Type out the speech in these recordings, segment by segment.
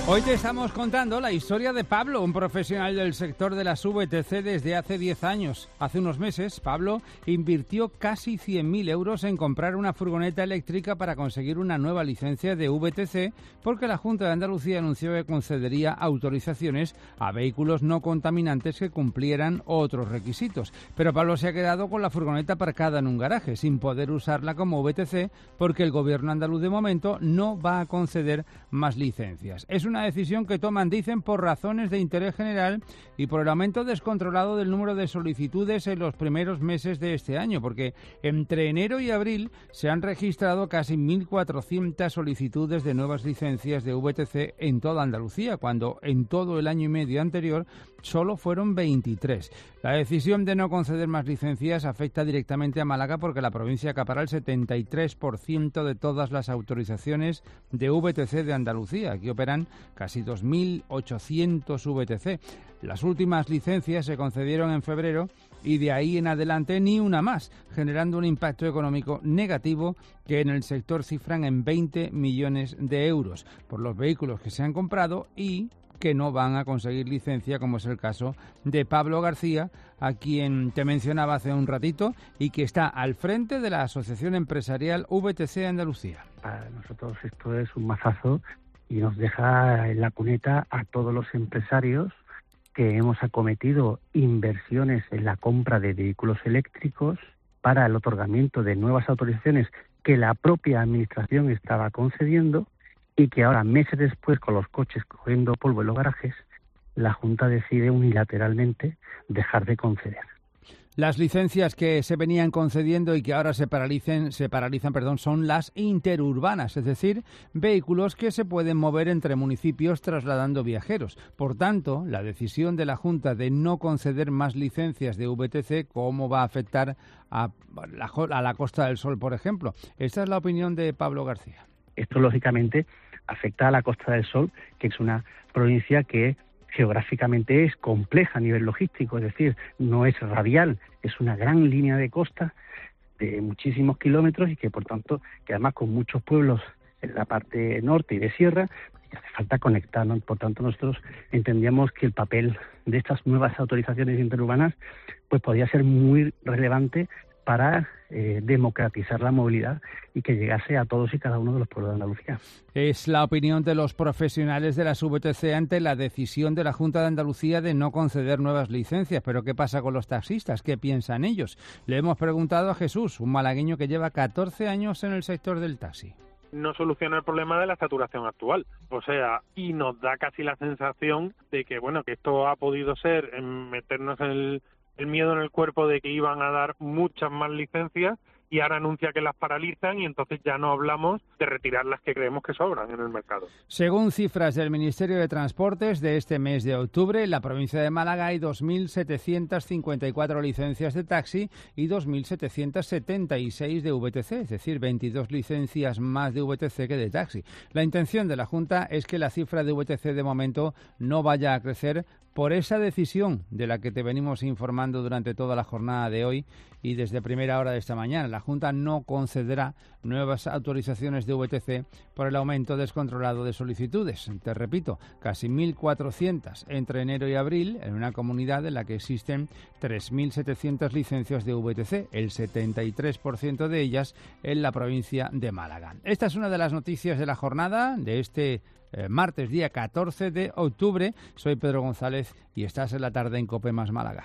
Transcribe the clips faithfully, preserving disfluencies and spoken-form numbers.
Hoy te estamos contando la historia de Pablo, un profesional del sector de las V T C desde hace diez años. Hace unos meses, Pablo invirtió casi cien mil euros en comprar una furgoneta eléctrica para conseguir una nueva licencia de V T C, porque la Junta de Andalucía anunció que concedería autorizaciones a vehículos no contaminantes que cumplieran otros requisitos. Pero Pablo se ha quedado con la furgoneta aparcada en un garaje, sin poder usarla como V T C, porque el gobierno andaluz de momento no va a conceder más licencias. Es una decisión que toman, dicen, por razones de interés general y por el aumento descontrolado del número de solicitudes en los primeros meses de este año, porque entre enero y abril se han registrado casi mil cuatrocientas solicitudes de nuevas licencias de V T C en toda Andalucía, cuando en todo el año y medio anterior solo fueron veintitrés. La decisión de no conceder más licencias afecta directamente a Málaga porque la provincia acapara el setenta y tres por ciento de todas las autorizaciones de V T C de Andalucía. Aquí operan casi dos mil ochocientos V T C. Las últimas licencias se concedieron en febrero y de ahí en adelante ni una más, generando un impacto económico negativo que en el sector cifran en veinte millones de euros por los vehículos que se han comprado y que no van a conseguir licencia, como es el caso de Pablo García, a quien te mencionaba hace un ratito y que está al frente de la Asociación Empresarial V T C Andalucía. Para nosotros esto es un mazazo y nos deja en la cuneta a todos los empresarios que hemos acometido inversiones en la compra de vehículos eléctricos para el otorgamiento de nuevas autorizaciones que la propia Administración estaba concediendo, y que ahora, meses después, con los coches cogiendo polvo en los garajes, la Junta decide unilateralmente dejar de conceder. Las licencias que se venían concediendo y que ahora se paralicen, se paralizan, perdón, son las interurbanas, es decir, vehículos que se pueden mover entre municipios trasladando viajeros. Por tanto, la decisión de la Junta de no conceder más licencias de V T C, ¿cómo va a afectar a la, a la Costa del Sol, por ejemplo? Esta es la opinión de Pablo García. Esto, lógicamente, afecta a la Costa del Sol, que es una provincia que geográficamente es compleja a nivel logístico, es decir, no es radial, es una gran línea de costa de muchísimos kilómetros y que, por tanto, que además con muchos pueblos en la parte norte y de sierra, pues hace falta conectarnos. Por tanto, nosotros entendíamos que el papel de estas nuevas autorizaciones interurbanas pues podía ser muy relevante para eh, democratizar la movilidad y que llegase a todos y cada uno de los pueblos de Andalucía. Es la opinión de los profesionales de las V T C ante la decisión de la Junta de Andalucía de no conceder nuevas licencias. Pero ¿qué pasa con los taxistas? ¿Qué piensan ellos? Le hemos preguntado a Jesús, un malagueño que lleva catorce años en el sector del taxi. No soluciona el problema de la saturación actual. O sea, y nos da casi la sensación de que, bueno, que esto ha podido ser en meternos en el... el miedo en el cuerpo de que iban a dar muchas más licencias y ahora anuncia que las paralizan y entonces ya no hablamos de retirar las que creemos que sobran en el mercado. Según cifras del Ministerio de Transportes de este mes de octubre, en la provincia de Málaga hay dos mil setecientas cincuenta y cuatro licencias de taxi y dos mil setecientas setenta y seis de V T C, es decir, veintidós licencias más de V T C que de taxi. La intención de la Junta es que la cifra de V T C de momento no vaya a crecer por esa decisión de la que te venimos informando durante toda la jornada de hoy y desde primera hora de esta mañana. La Junta no concederá nuevas autorizaciones de V T C por el aumento descontrolado de solicitudes. Te repito, casi mil cuatrocientas entre enero y abril en una comunidad en la que existen tres mil setecientas licencias de V T C, el setenta y tres por ciento de ellas en la provincia de Málaga. Esta es una de las noticias de la jornada de este Eh, martes, día catorce de octubre. Soy Pedro González y estás en la tarde en COPE más Málaga.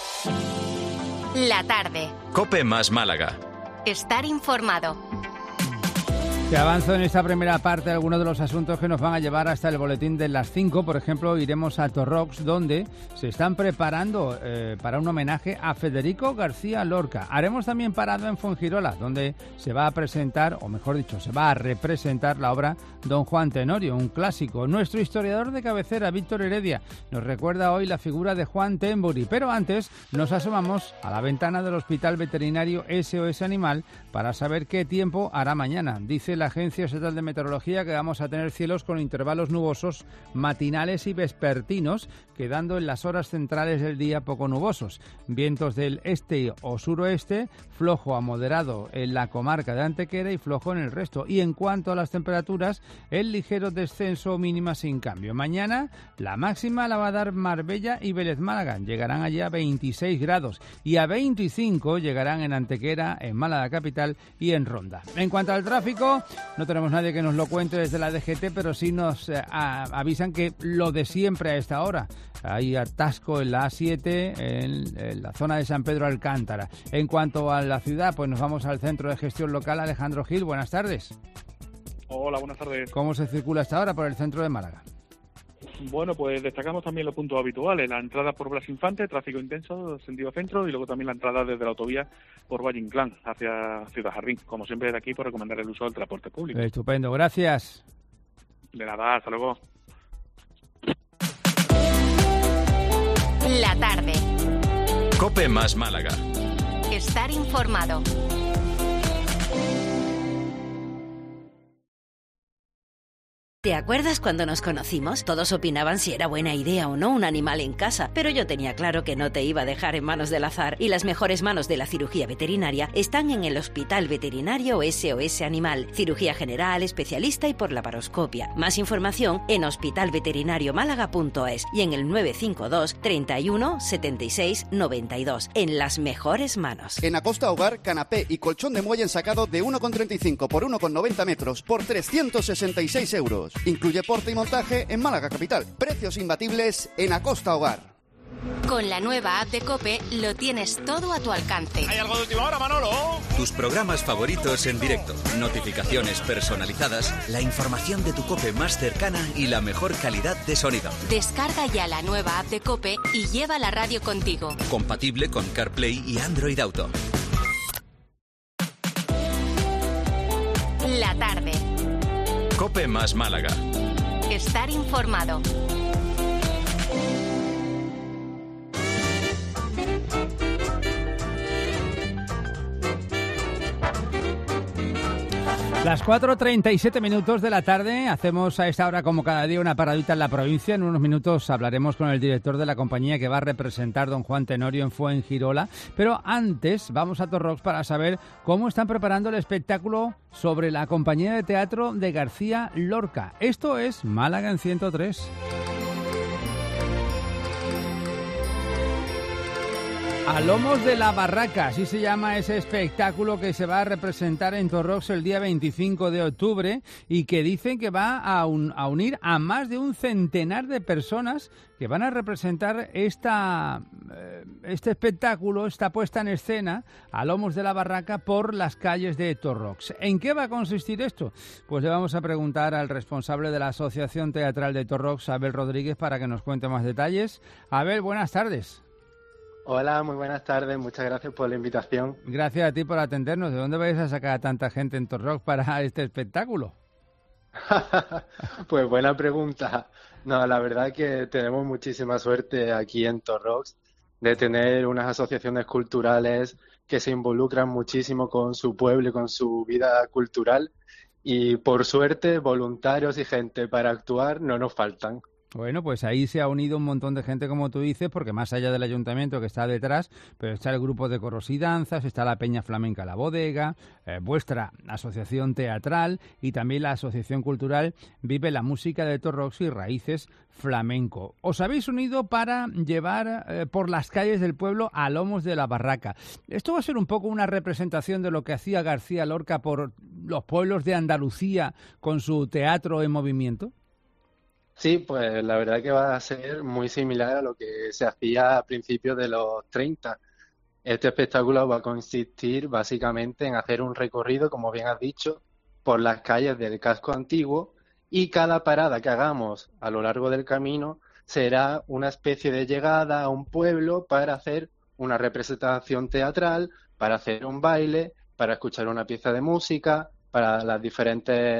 La tarde. COPE más Málaga. Estar informado. Te avanzo en esta primera parte algunos de los asuntos que nos van a llevar hasta el boletín de las cinco. Por ejemplo, iremos a Torrox, donde se están preparando eh, para un homenaje a Federico García Lorca. Haremos también parada en Fuengirola, donde se va a presentar, o mejor dicho, se va a representar la obra Don Juan Tenorio, un clásico. Nuestro historiador de cabecera, Víctor Heredia, nos recuerda hoy la figura de Juan Temburi. Pero antes nos asomamos a la ventana del Hospital Veterinario S O S Animal para saber qué tiempo hará mañana. Dice la la Agencia Estatal de Meteorología que vamos a tener cielos con intervalos nubosos matinales y vespertinos, quedando en las horas centrales del día poco nubosos. Vientos del este o suroeste, flojo a moderado en la comarca de Antequera y flojo en el resto. Y en cuanto a las temperaturas, el ligero descenso, mínima sin cambio. Mañana la máxima la va a dar Marbella y Vélez Málaga. Llegarán allí a veintiséis grados y a veinticinco llegarán en Antequera, en Málaga capital y en Ronda. En cuanto al tráfico, no tenemos nadie que nos lo cuente desde la D G T, pero sí nos eh, a, avisan que lo de siempre a esta hora. Hay atasco en la A siete, en, en la zona de San Pedro Alcántara. En cuanto a la ciudad, pues nos vamos al Centro de Gestión Local. Alejandro Gil, buenas tardes. Hola, buenas tardes. ¿Cómo se circula hasta ahora por el centro de Málaga? Bueno, pues destacamos también los puntos habituales, la entrada por Blas Infante, tráfico intenso, sentido centro, y luego también la entrada desde la autovía por Valle Inclán hacia Ciudad Jardín. Como siempre, de aquí por recomendar el uso del transporte público. Estupendo, gracias. De nada, hasta luego. La tarde. COPE más Málaga. Estar informado. ¿Te acuerdas cuando nos conocimos? Todos opinaban si era buena idea o no un animal en casa, pero yo tenía claro que no te iba a dejar en manos del azar, y las mejores manos de la cirugía veterinaria están en el Hospital Veterinario S O S Animal, cirugía general, especialista y por laparoscopia. Más información en hospital veterinario málaga punto es y en el nueve cinco dos, treinta y uno, setenta y seis, noventa y dos. En las mejores manos. En Acosta Hogar, canapé y colchón de muelle ensacado de uno con treinta y cinco por uno con noventa metros por trescientos sesenta y seis euros. Incluye porte y montaje en Málaga capital. Precios imbatibles en Acosta Hogar. Con la nueva app de COPE lo tienes todo a tu alcance. ¿Hay algo de última hora, Manolo? Tus programas favoritos en directo, notificaciones personalizadas, la información de tu COPE más cercana y la mejor calidad de sonido. Descarga ya la nueva app de COPE y lleva la radio contigo. Compatible con CarPlay y Android Auto. La tarde. COPE más Málaga. Estar informado. Las cuatro treinta y siete minutos de la tarde, hacemos a esta hora como cada día una paradita en la provincia. En unos minutos hablaremos con el director de la compañía que va a representar don Juan Tenorio en Fuengirola. Pero antes vamos a Torrox para saber cómo están preparando el espectáculo sobre la compañía de teatro de García Lorca. Esto es Málaga en ciento tres. A lomos de la barraca, así se llama ese espectáculo que se va a representar en Torrox el día veinticinco de octubre y que dicen que va a, un, a unir a más de un centenar de personas que van a representar esta, eh, este espectáculo, esta puesta en escena a lomos de la barraca por las calles de Torrox. ¿En qué va a consistir esto? Pues le vamos a preguntar al responsable de la Asociación Teatral de Torrox, Abel Rodríguez, para que nos cuente más detalles. Abel, buenas tardes. Hola, muy buenas tardes, muchas gracias por la invitación. Gracias a ti por atendernos. ¿De dónde vais a sacar a tanta gente en Torrox para este espectáculo? Pues buena pregunta. No, la verdad que tenemos muchísima suerte aquí en Torrox de tener unas asociaciones culturales que se involucran muchísimo con su pueblo y con su vida cultural, y por suerte voluntarios y gente para actuar no nos faltan. Bueno, pues ahí se ha unido un montón de gente, como tú dices, porque más allá del ayuntamiento que está detrás, pero está el grupo de coros y danzas, está la Peña Flamenca La Bodega, eh, vuestra asociación teatral y también la asociación cultural Vive la Música de Torrox y Raíces Flamenco. Os habéis unido para llevar eh, por las calles del pueblo a lomos de la barraca. ¿Esto va a ser un poco una representación de lo que hacía García Lorca por los pueblos de Andalucía con su teatro en movimiento? Sí, pues la verdad que va a ser muy similar a lo que se hacía a principios de los treinta. Este espectáculo va a consistir básicamente en hacer un recorrido, como bien has dicho, por las calles del casco antiguo, y cada parada que hagamos a lo largo del camino será una especie de llegada a un pueblo para hacer una representación teatral, para hacer un baile, para escuchar una pieza de música, para las diferentes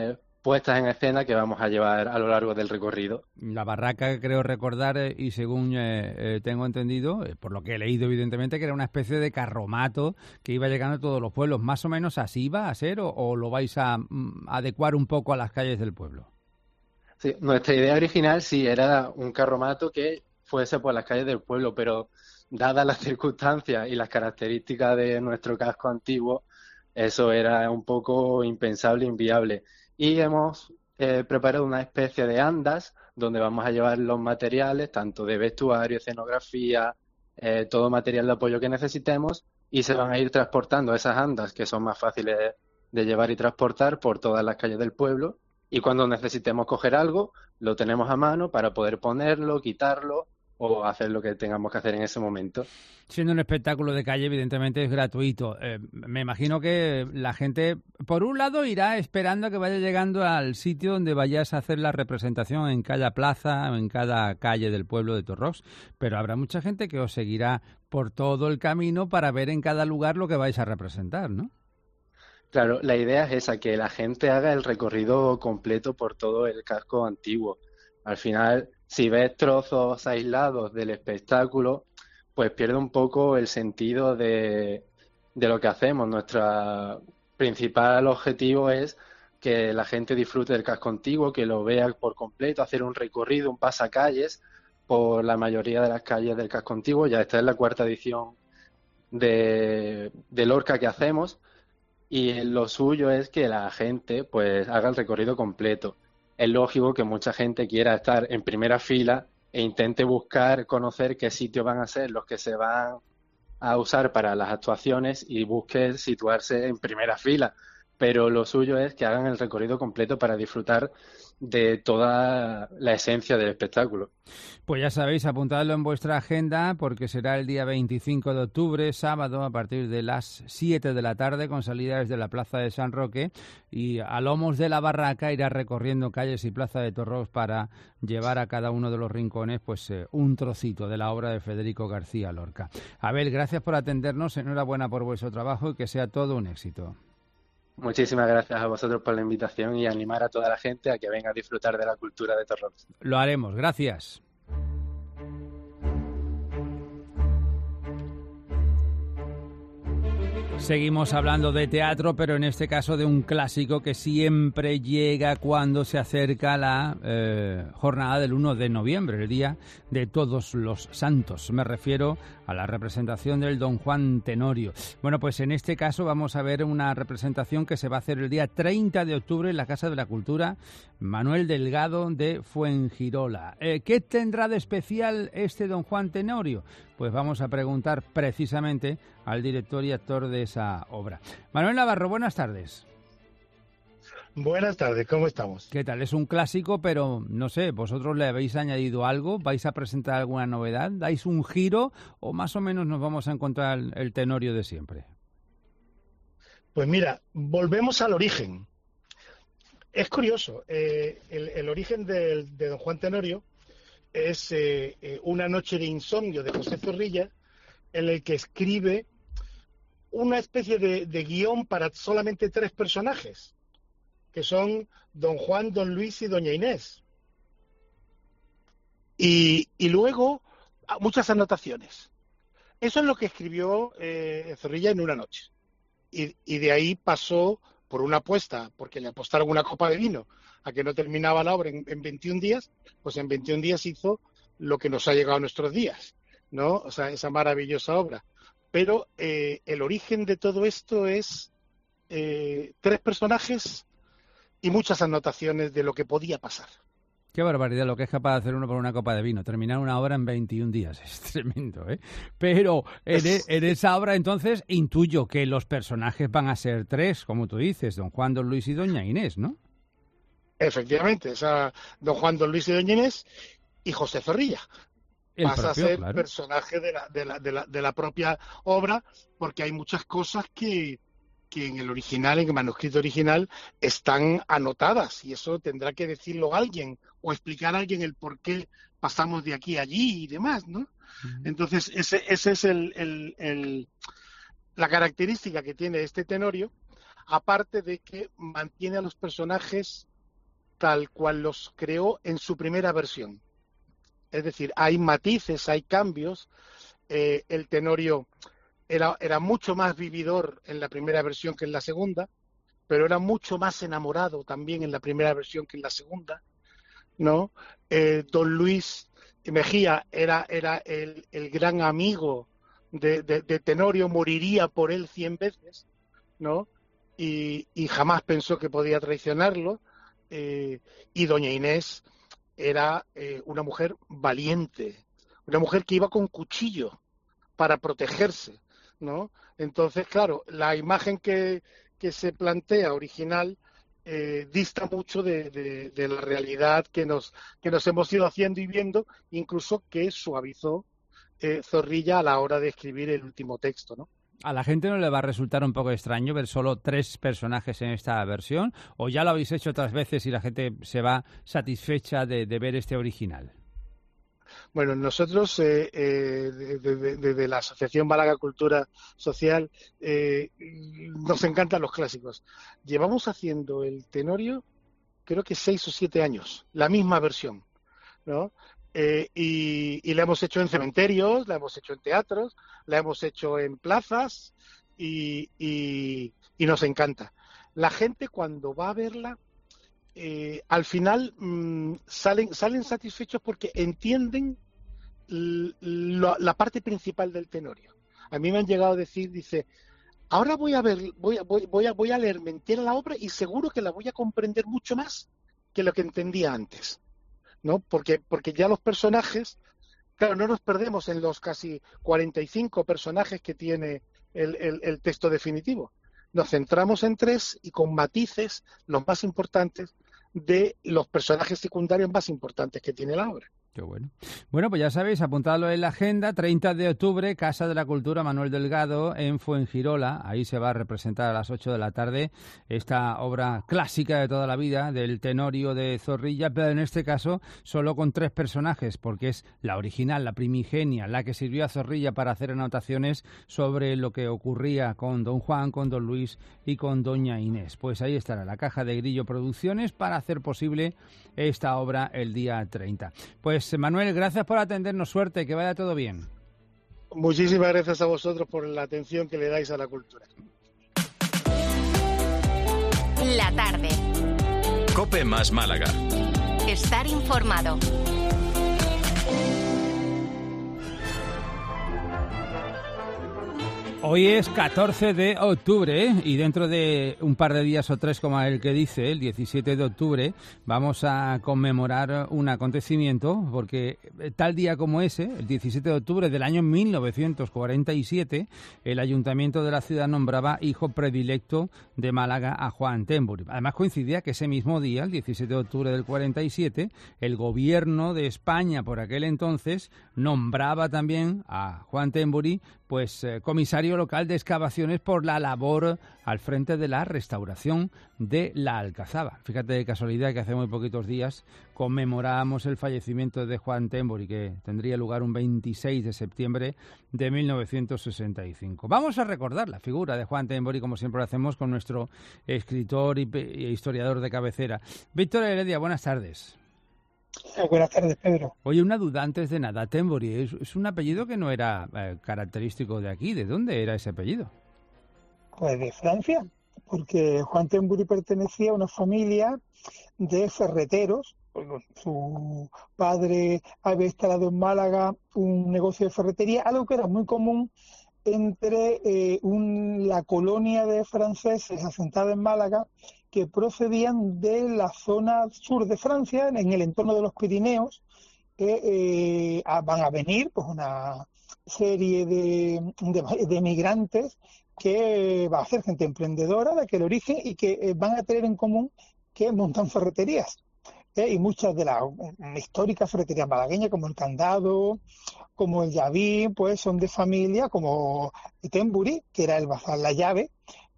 puestas en escena que vamos a llevar a lo largo del recorrido. La barraca, creo recordar, eh, y según eh, eh, tengo entendido, eh, por lo que he leído evidentemente, que era una especie de carromato que iba llegando a todos los pueblos. ¿Más o menos así va a ser o, o lo vais a mm, adecuar un poco a las calles del pueblo? Sí, nuestra idea original sí era un carromato que fuese por las calles del pueblo, pero dadas las circunstancias y las características de nuestro casco antiguo, eso era un poco impensable, inviable. Y hemos eh, preparado una especie de andas donde vamos a llevar los materiales, tanto de vestuario, escenografía, eh, todo material de apoyo que necesitemos, y se van a ir transportando esas andas que son más fáciles de llevar y transportar por todas las calles del pueblo. Y cuando necesitemos coger algo, lo tenemos a mano para poder ponerlo, quitarlo o hacer lo que tengamos que hacer en ese momento. Siendo un espectáculo de calle, evidentemente es gratuito. Eh, me imagino que la gente, por un lado, irá esperando a que vaya llegando al sitio donde vayas a hacer la representación en cada plaza, en cada calle del pueblo de Torrox, pero habrá mucha gente que os seguirá por todo el camino para ver en cada lugar lo que vais a representar, ¿no? Claro, la idea es esa, que la gente haga el recorrido completo por todo el casco antiguo. Al final, si ves trozos aislados del espectáculo, pues pierde un poco el sentido de, de lo que hacemos. Nuestro principal objetivo es que la gente disfrute del casco antiguo, que lo vea por completo, hacer un recorrido, un pasacalles por la mayoría de las calles del casco antiguo. Ya esta es la cuarta edición de, de Lorca que hacemos. Y lo suyo es que la gente pues haga el recorrido completo. Es lógico que mucha gente quiera estar en primera fila e intente buscar, conocer qué sitios van a ser los que se van a usar para las actuaciones y busque situarse en primera fila. Pero lo suyo es que hagan el recorrido completo para disfrutar de toda la esencia del espectáculo. Pues ya sabéis, apuntadlo en vuestra agenda porque será el día veinticinco de octubre, sábado, a partir de las siete de la tarde, con salida desde la Plaza de San Roque, y a lomos de la barraca irá recorriendo calles y Plaza de Torrox para llevar a cada uno de los rincones pues eh, un trocito de la obra de Federico García Lorca. Abel, gracias por atendernos, enhorabuena por vuestro trabajo y que sea todo un éxito. Muchísimas gracias a vosotros por la invitación y animar a toda la gente a que venga a disfrutar de la cultura de Torrox. Lo haremos, gracias. Seguimos hablando de teatro, pero en este caso de un clásico que siempre llega cuando se acerca la eh, jornada del uno de noviembre, el Día de Todos los Santos. Me refiero a la representación del Don Juan Tenorio. Bueno, pues en este caso vamos a ver una representación que se va a hacer el día treinta de octubre en la Casa de la Cultura Manuel Delgado de Fuengirola. Eh, ¿Qué tendrá de especial este Don Juan Tenorio? Pues vamos a preguntar precisamente al director y actor de esa obra. Manuel Navarro, buenas tardes. Buenas tardes, ¿cómo estamos? ¿Qué tal? Es un clásico, pero no sé, ¿vosotros le habéis añadido algo? ¿Vais a presentar alguna novedad? ¿Dais un giro o más o menos nos vamos a encontrar el, el Tenorio de siempre? Pues mira, volvemos al origen. Es curioso, eh, el, el origen de, de Don Juan Tenorio es eh, eh, Una noche de insomnio de José Zorrilla, en el que escribe una especie de, de guión para solamente tres personajes, que son Don Juan, Don Luis y Doña Inés. Y, y luego muchas anotaciones. Eso es lo que escribió eh, Zorrilla en una noche. Y, y de ahí pasó por una apuesta, porque le apostaron una copa de vino a que no terminaba la obra en, en veintiún días, pues en veintiún días hizo lo que nos ha llegado a nuestros días, ¿no? O sea, esa maravillosa obra. Pero eh, el origen de todo esto es eh, tres personajes y muchas anotaciones de lo que podía pasar. Qué barbaridad lo que es capaz de hacer uno por una copa de vino. Terminar una obra en veintiún días. Es tremendo, ¿eh? Pero en, e, en esa obra, entonces, intuyo que los personajes van a ser tres, como tú dices, Don Juan, Don Luis y Doña Inés, ¿no? Efectivamente, esa Don Juan, Don Luis y Doña Inés y José Zorrilla. El Vas propio, a ser claro. personaje de la, de, la, de, la, de la propia obra, porque hay muchas cosas que... que en el original, en el manuscrito original, están anotadas y eso tendrá que decirlo alguien o explicar a alguien el por qué pasamos de aquí a allí y demás, ¿no? Uh-huh. Entonces, ese, ese es el, el, el, la característica que tiene este Tenorio, aparte de que mantiene a los personajes tal cual los creó en su primera versión. Es decir, hay matices, hay cambios. Eh, el Tenorio era, era mucho más vividor en la primera versión que en la segunda, pero era mucho más enamorado también en la primera versión que en la segunda, ¿no? Eh, Don Luis Mejía era, era el, el gran amigo de, de, de Tenorio, moriría por él cien veces, ¿no? Y, y jamás pensó que podía traicionarlo. Eh, y doña Inés era eh, una mujer valiente, una mujer que iba con cuchillo para protegerse, ¿no? Entonces, claro, la imagen que, que se plantea original eh, dista mucho de, de, de la realidad que nos, que nos hemos ido haciendo y viendo, incluso que suavizó eh, Zorrilla a la hora de escribir el último texto, ¿no? ¿A la gente no le va a resultar un poco extraño ver solo tres personajes en esta versión? ¿O ya lo habéis hecho otras veces y la gente se va satisfecha de, de ver este original? Bueno, nosotros eh, eh, desde de, de la Asociación Málaga Cultura Social eh, nos encantan los clásicos. Llevamos haciendo el Tenorio creo que seis o siete años, la misma versión, ¿no? Eh, y, y la hemos hecho en cementerios, la hemos hecho en teatros, la hemos hecho en plazas y, y, y nos encanta. La gente cuando va a verla, eh, al final mmm, salen, salen satisfechos porque entienden l- l- la parte principal del Tenorio. A mí me han llegado a decir, dice, ahora voy a ver, voy a, voy, voy a, voy a leerme entera la obra y seguro que la voy a comprender mucho más que lo que entendía antes, ¿no? Porque, porque ya los personajes, claro, no nos perdemos en los casi cuarenta y cinco personajes que tiene el, el, el texto definitivo. Nos centramos en tres y con matices, los más importantes, de los personajes secundarios más importantes que tiene la obra. Qué bueno. Bueno, pues ya sabéis, apuntadlo en la agenda, treinta de octubre, Casa de la Cultura Manuel Delgado en Fuengirola. Ahí se va a representar a las ocho de la tarde esta obra clásica de toda la vida del Tenorio de Zorrilla, pero en este caso solo con tres personajes, porque es la original, la primigenia, la que sirvió a Zorrilla para hacer anotaciones sobre lo que ocurría con don Juan, con don Luis y con doña Inés. Pues ahí estará la Caja de Grillo Producciones para hacer posible esta obra el día treinta. Pues Manuel, gracias por atendernos, suerte, que vaya todo bien. Muchísimas gracias a vosotros por la atención que le dais a la cultura. La tarde. COPE más Málaga. Estar informado. Hoy es catorce de octubre, ¿eh? Y dentro de un par de días o tres, como el que dice, el diecisiete de octubre, vamos a conmemorar un acontecimiento, porque tal día como ese, el diecisiete de octubre del año mil novecientos cuarenta y siete, el Ayuntamiento de la ciudad nombraba hijo predilecto de Málaga a Juan Temburi. Además coincidía que ese mismo día, el diecisiete de octubre del cuarenta y siete, el gobierno de España por aquel entonces nombraba también a Juan Temburi pues eh, comisario local de excavaciones por la labor al frente de la restauración de la Alcazaba. Fíjate de casualidad que hace muy poquitos días conmemorábamos el fallecimiento de Juan Temburi, que tendría lugar un veintiséis de septiembre de mil novecientos sesenta y cinco. Vamos a recordar la figura de Juan Temburi, como siempre lo hacemos con nuestro escritor y, y historiador de cabecera. Víctor Heredia, buenas tardes. Buenas tardes, Pedro. Oye, una duda antes de nada. Temburi es, es un apellido que no era eh, característico de aquí. ¿De dónde era ese apellido? Pues de Francia, porque Juan Temburi pertenecía a una familia de ferreteros. Su padre había instalado en Málaga un negocio de ferretería, algo que era muy común entre eh, un, la colonia de franceses asentada en Málaga, que procedían de la zona sur de Francia, en el entorno de los Pirineos, que eh, van a venir pues una serie de, de, de migrantes que va a ser gente emprendedora de aquel origen y que eh, van a tener en común que montan ferreterías. Eh, y muchas de las históricas ferreterías malagueñas, como el Candado, como el Llavín, pues son de familia, como Temburi, que era el bazar La Llave,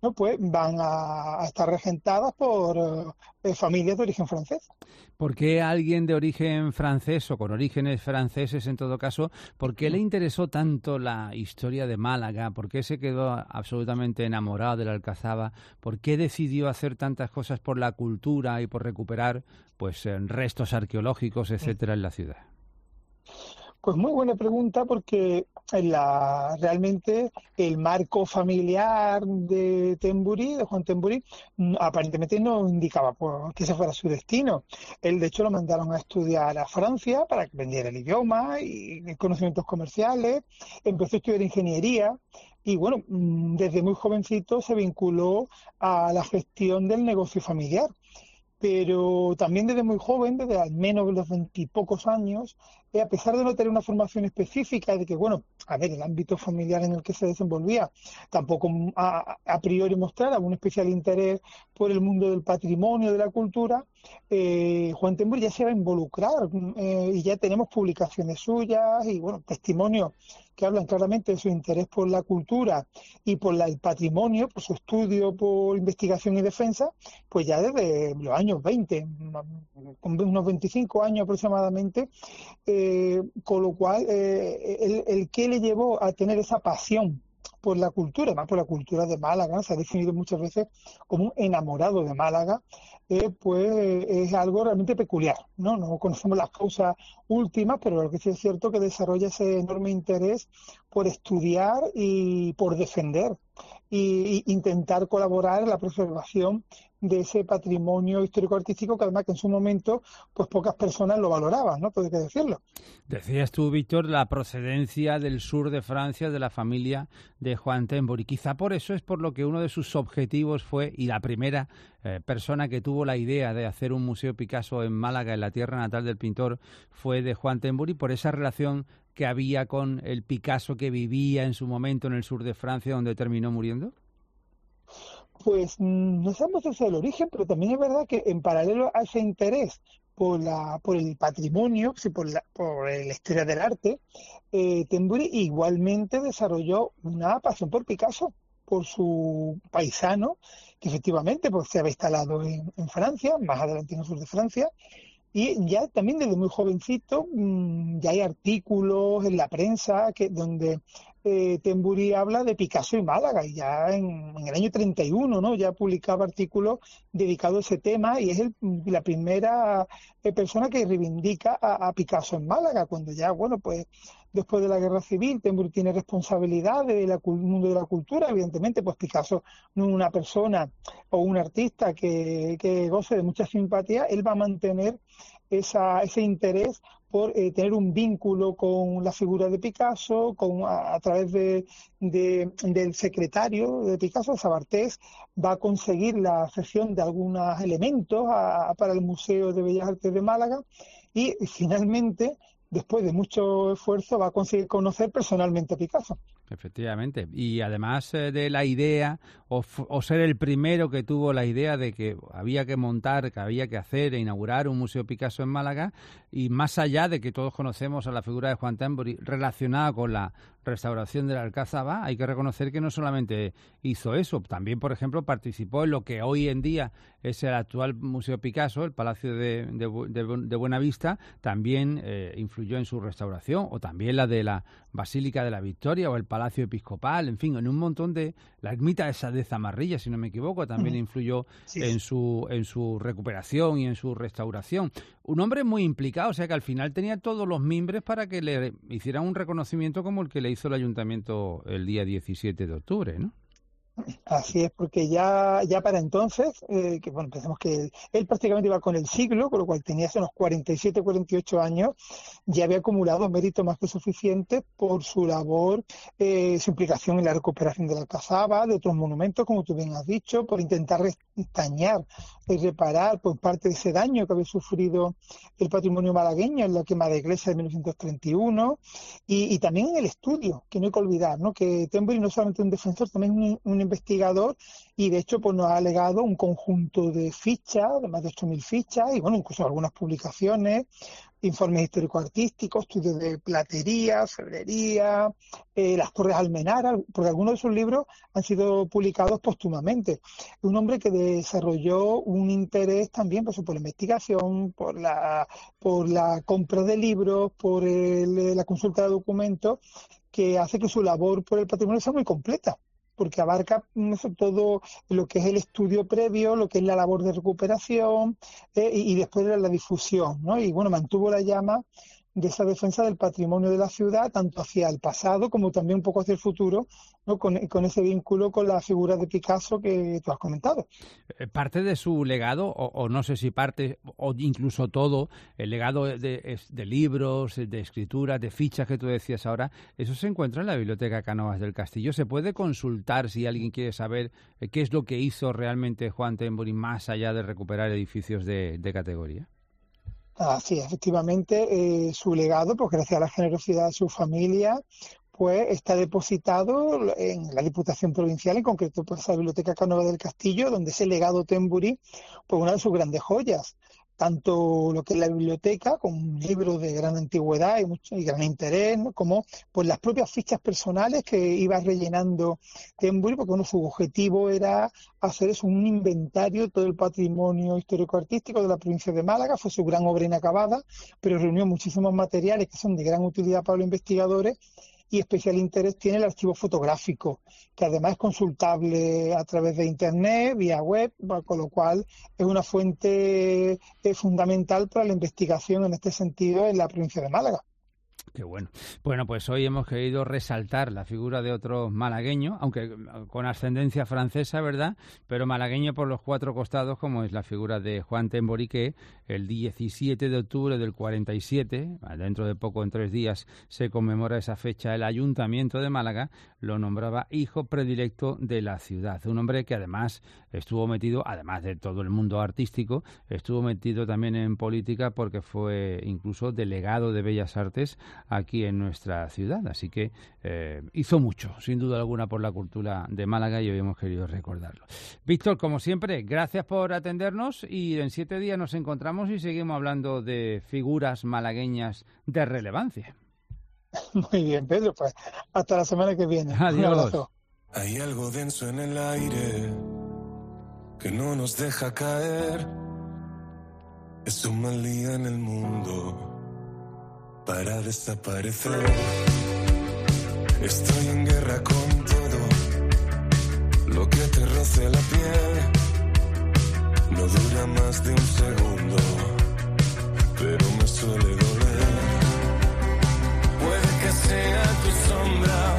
pues van a, a estar regentadas por eh, familias de origen francés. ¿Por qué alguien de origen francés o con orígenes franceses en todo caso, por qué le interesó tanto la historia de Málaga? ¿Por qué se quedó absolutamente enamorado de la Alcazaba? ¿Por qué decidió hacer tantas cosas por la cultura y por recuperar pues restos arqueológicos, etcétera, en la ciudad? Pues muy buena pregunta, porque la, realmente el marco familiar de Tembury, de Juan Tembury, aparentemente no indicaba pues, que ese fuera su destino. Él, de hecho, lo mandaron a estudiar a Francia para que aprendiera el idioma y conocimientos comerciales. Empezó a estudiar ingeniería y, bueno, desde muy jovencito se vinculó a la gestión del negocio familiar. Pero también desde muy joven, desde al menos los veintipocos años, eh, a pesar de no tener una formación específica, de que, bueno, a ver, el ámbito familiar en el que se desenvolvía tampoco a, a priori mostraba un especial interés por el mundo del patrimonio, de la cultura, eh, Juan Tembury ya se va a involucrar eh, y ya tenemos publicaciones suyas y, bueno, testimonios que hablan claramente de su interés por la cultura y por la, el patrimonio, por su estudio, por investigación y defensa, pues ya desde los años veinte, con unos veinticinco años aproximadamente, eh, con lo cual eh, el, el que le llevó a tener esa pasión por la cultura, además por la cultura de Málaga, se ha definido muchas veces como un enamorado de Málaga, eh, pues es algo realmente peculiar, ¿no? No conocemos las causas últimas, pero lo que sí es cierto que desarrolla ese enorme interés por estudiar y por defender e intentar colaborar en la preservación de ese patrimonio histórico-artístico que además que en su momento pues pocas personas lo valoraban, ¿no? Todo hay que decirlo. Decías tú, Víctor, la procedencia del sur de Francia de la familia de Juan Tembury. Quizá por eso es por lo que uno de sus objetivos fue, y la primera eh, persona que tuvo la idea de hacer un museo Picasso en Málaga, en la tierra natal del pintor, fue de Juan Tembury, por esa relación que había con el Picasso que vivía en su momento en el sur de Francia, donde terminó muriendo. Pues no sabemos ese el origen, pero también es verdad que en paralelo a ese interés por la por el patrimonio, sí, por, la, por la historia del arte, eh, Tembury igualmente desarrolló una pasión por Picasso, por su paisano, que efectivamente pues, se había instalado en, en Francia, más adelante en el sur de Francia, y ya también desde muy jovencito mmm, ya hay artículos en la prensa que donde eh, Tembury habla de Picasso y Málaga, y ya en, en el año treinta y uno, ¿no? Ya publicaba artículos dedicados a ese tema, y es el, la primera eh, persona que reivindica a, a Picasso en Málaga, cuando ya, bueno, pues después de la Guerra Civil, Tembury tiene responsabilidad del mundo de la cultura. Evidentemente, pues Picasso no es una persona o un artista que, que goce de mucha simpatía. Él va a mantener esa, ese interés por eh, tener un vínculo con la figura de Picasso, con a, a través de, de, del secretario de Picasso, Sabartés, va a conseguir la cesión de algunos elementos a, a, para el Museo de Bellas Artes de Málaga, y, y finalmente, después de mucho esfuerzo, va a conseguir conocer personalmente a Picasso. Efectivamente, y además eh, de la idea, o, o ser el primero que tuvo la idea de que había que montar, que había que hacer e inaugurar un Museo Picasso en Málaga, y más allá de que todos conocemos a la figura de Juan Tembury relacionada con la restauración de la Alcazaba, hay que reconocer que no solamente hizo eso, también, por ejemplo, participó en lo que hoy en día es el actual Museo Picasso, el Palacio de, de, de, de Buenavista, también eh, influyó en su restauración, o también la de la Basílica de la Victoria o el Palacio Episcopal, en fin, en un montón de... La ermita esa de Zamarrilla, si no me equivoco, también influyó sí. en su en su recuperación y en su restauración. Un hombre muy implicado, o sea que al final tenía todos los mimbres para que le hicieran un reconocimiento como el que le hizo el ayuntamiento el día diecisiete de octubre, ¿no? Así es, porque ya ya para entonces, eh, que bueno, pensemos que él, él prácticamente iba con el siglo, con lo cual tenía hace unos cuarenta y siete, cuarenta y ocho años, ya había acumulado mérito más que suficiente por su labor, eh, su implicación en la recuperación de la Alcazaba, de otros monumentos, como tú bien has dicho, por intentar restañar y reparar por parte de ese daño que había sufrido el patrimonio malagueño en la quema de iglesia de mil novecientos treinta y uno, y, y también en el estudio, que no hay que olvidar, ¿no? Que Tembury no solamente un defensor, también un, un investigador y de hecho pues nos ha legado un conjunto de fichas, de más de ocho mil fichas y bueno, incluso algunas publicaciones, informes histórico-artísticos, estudios de platería, ferrería, eh, las Torres Almenara, porque algunos de sus libros han sido publicados póstumamente. Es un hombre que desarrolló un interés también pues, por la investigación, por la, por la compra de libros, por el, la consulta de documentos, que hace que su labor por el patrimonio sea muy completa, porque abarca sobre todo lo que es el estudio previo, lo que es la labor de recuperación eh, y, y después la, la difusión, ¿no? Y bueno, mantuvo la llama de esa defensa del patrimonio de la ciudad, tanto hacia el pasado como también un poco hacia el futuro, ¿no? Con, con ese vínculo con la figura de Picasso que tú has comentado. Parte de su legado, o, o no sé si parte, o incluso todo, el legado de, de libros, de escrituras, de fichas que tú decías ahora, eso se encuentra en la Biblioteca Cánovas del Castillo. ¿Se puede consultar si alguien quiere saber qué es lo que hizo realmente Juan Temburi más allá de recuperar edificios de, de categoría? Ah, sí, efectivamente, eh, su legado, pues gracias a la generosidad de su familia, pues está depositado en la Diputación Provincial, en concreto pues la Biblioteca Cánovas del Castillo, donde ese legado Temburi, pues una de sus grandes joyas, tanto lo que es la biblioteca, con un libro de gran antigüedad y, mucho, y gran interés, ¿no? Como pues las propias fichas personales que iba rellenando Temburi, porque bueno, su objetivo era hacer eso, un inventario de todo el patrimonio histórico-artístico de la provincia de Málaga. Fue su gran obra inacabada, pero reunió muchísimos materiales que son de gran utilidad para los investigadores, y especial interés tiene el archivo fotográfico, que además es consultable a través de internet, vía web, con lo cual es una fuente fundamental para la investigación en este sentido en la provincia de Málaga. Qué bueno. Bueno, pues hoy hemos querido resaltar la figura de otro malagueño, aunque con ascendencia francesa, ¿verdad? Pero malagueño por los cuatro costados, como es la figura de Juan Temburi, que el diecisiete de octubre del cuarenta y siete, dentro de poco, en tres días, se conmemora esa fecha. El Ayuntamiento de Málaga lo nombraba hijo predilecto de la ciudad. Un hombre que además estuvo metido, además de todo el mundo artístico, estuvo metido también en política porque fue incluso delegado de Bellas Artes aquí en nuestra ciudad, así que eh, hizo mucho, sin duda alguna, por la cultura de Málaga y hoy hemos querido recordarlo. Víctor, como siempre, gracias por atendernos y en siete días nos encontramos y seguimos hablando de figuras malagueñas de relevancia. Muy bien, Pedro, pues hasta la semana que viene. Adiós. Un abrazo. Hay algo denso en el aire que no nos deja caer. Es un mal día en el mundo para desaparecer. Estoy en guerra con todo lo que te roce la piel. No dura más de un segundo, pero me suele doler. Puede que sea tu sombra,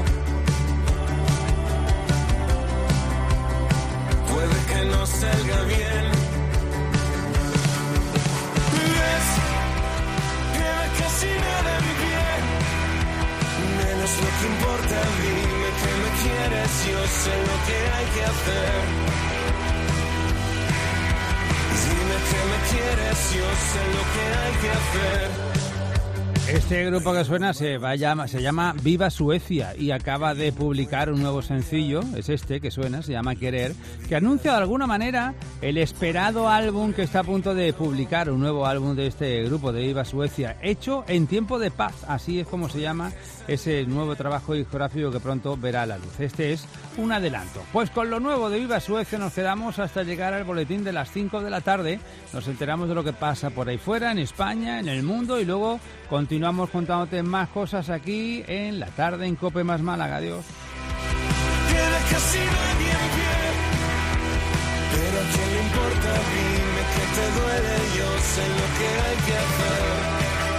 puede que no salga bien. Es lo que importa, dime que me quieres, yo sé lo que hay que hacer. Dime que me quieres, yo sé lo que hay que hacer. Este grupo que suena se, va a llama, se llama Viva Suecia y acaba de publicar un nuevo sencillo, es este que suena, se llama Querer, que anuncia de alguna manera el esperado álbum que está a punto de publicar, un nuevo álbum de este grupo de Viva Suecia, hecho en tiempo de paz, así es como se llama ese nuevo trabajo discográfico que pronto verá la luz. Este es un adelanto. Pues con lo nuevo de Viva Suecia nos quedamos hasta llegar al boletín de las cinco de la tarde, nos enteramos de lo que pasa por ahí fuera, en España, en el mundo, y luego continuamos contándote más cosas aquí en La Tarde en COPE más Málaga. Adiós. Pero a quién le importa, dime que te duele, yo sé lo que hay que hacer.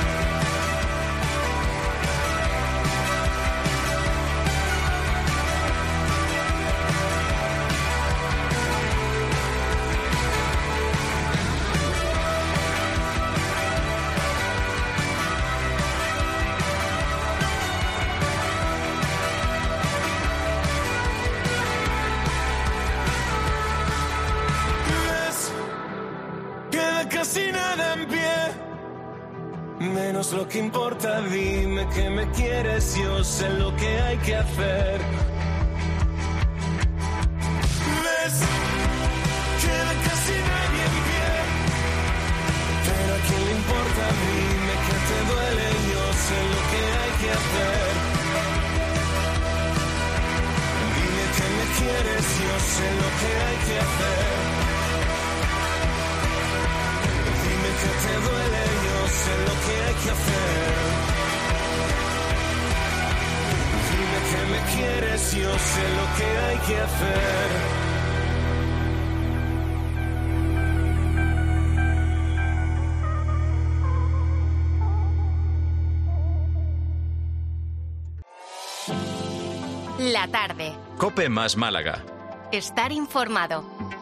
Casi nada en pie, menos lo que importa, dime que me quieres, yo sé lo que hay que hacer. yo sé lo que hay que hacer. Dime que te duele, yo sé lo que hay que hacer. Dime que me quieres, yo sé lo que hay que hacer. La tarde. COPE más Málaga. Estar informado.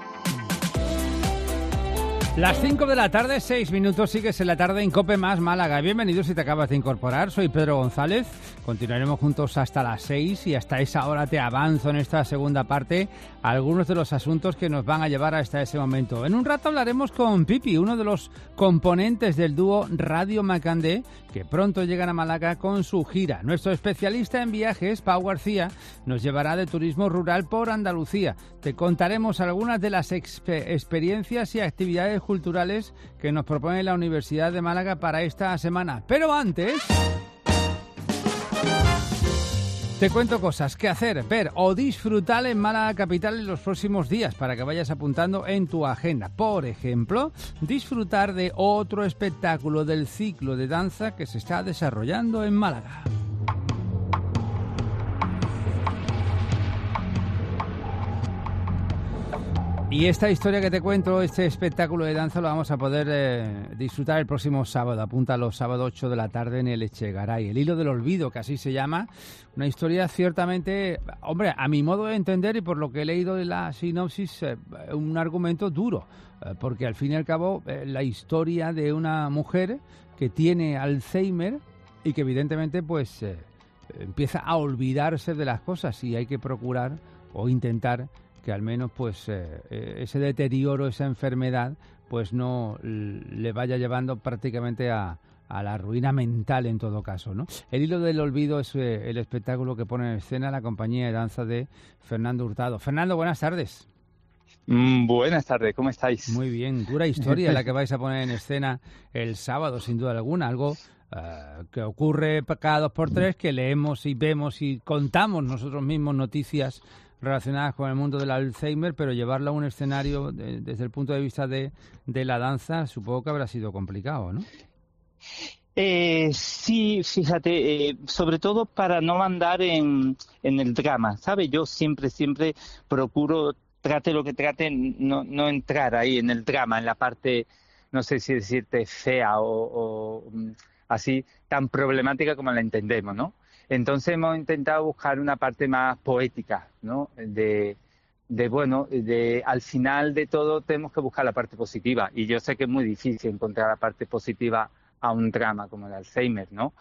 Las cinco de la tarde, seis minutos, sigues en la tarde en COPE más Málaga. Bienvenidos si te acabas de incorporar, soy Pedro González. Continuaremos juntos hasta las seis y hasta esa hora te avanzo en esta segunda parte algunos de los asuntos que nos van a llevar hasta ese momento. En un rato hablaremos con Pipi, uno de los componentes del dúo Radio Macandé, que pronto llegan a Málaga con su gira. Nuestro especialista en viajes, Pau García, nos llevará de turismo rural por Andalucía. Te contaremos algunas de las exp- experiencias y actividades culturales que nos propone la Universidad de Málaga para esta semana. Pero antes, te cuento cosas que hacer, ver o disfrutar en Málaga capital en los próximos días para que vayas apuntando en tu agenda. Por ejemplo, disfrutar de otro espectáculo del ciclo de danza que se está desarrollando en Málaga. Y esta historia que te cuento, este espectáculo de danza, lo vamos a poder eh, disfrutar el próximo sábado. Apunta los sábados ocho de la tarde en el Echegaray. El hilo del olvido, que así se llama. Una historia ciertamente, hombre, a mi modo de entender y por lo que he leído de la sinopsis, eh, un argumento duro. Eh, porque al fin y al cabo, eh, la historia de una mujer que tiene Alzheimer y que evidentemente pues eh, empieza a olvidarse de las cosas y hay que procurar o intentar que al menos pues eh, ese deterioro, esa enfermedad, pues no le vaya llevando prácticamente a, a la ruina mental en todo caso, ¿no? El hilo del olvido es eh, el espectáculo que pone en escena la compañía de danza de Fernando Hurtado. Fernando, buenas tardes. Mm, buenas tardes, ¿cómo estáis? Muy bien, dura historia la que vais a poner en escena el sábado, sin duda alguna, algo uh, que ocurre cada dos por tres, que leemos y vemos y contamos nosotros mismos noticias relacionadas con el mundo del Alzheimer, pero llevarlo a un escenario de, desde el punto de vista de, de la danza, supongo que habrá sido complicado, ¿no? Eh, sí, fíjate, eh, sobre todo para no andar en, en el drama, ¿sabes? Yo siempre, siempre procuro, trate lo que trate, no, no entrar ahí en el drama, en la parte, no sé si decirte fea o, o así, tan problemática como la entendemos, ¿no? Entonces hemos intentado buscar una parte más poética, ¿no? De, de bueno, de al final de todo tenemos que buscar la parte positiva. Y yo sé que es muy difícil encontrar la parte positiva a un drama como el Alzheimer, ¿no?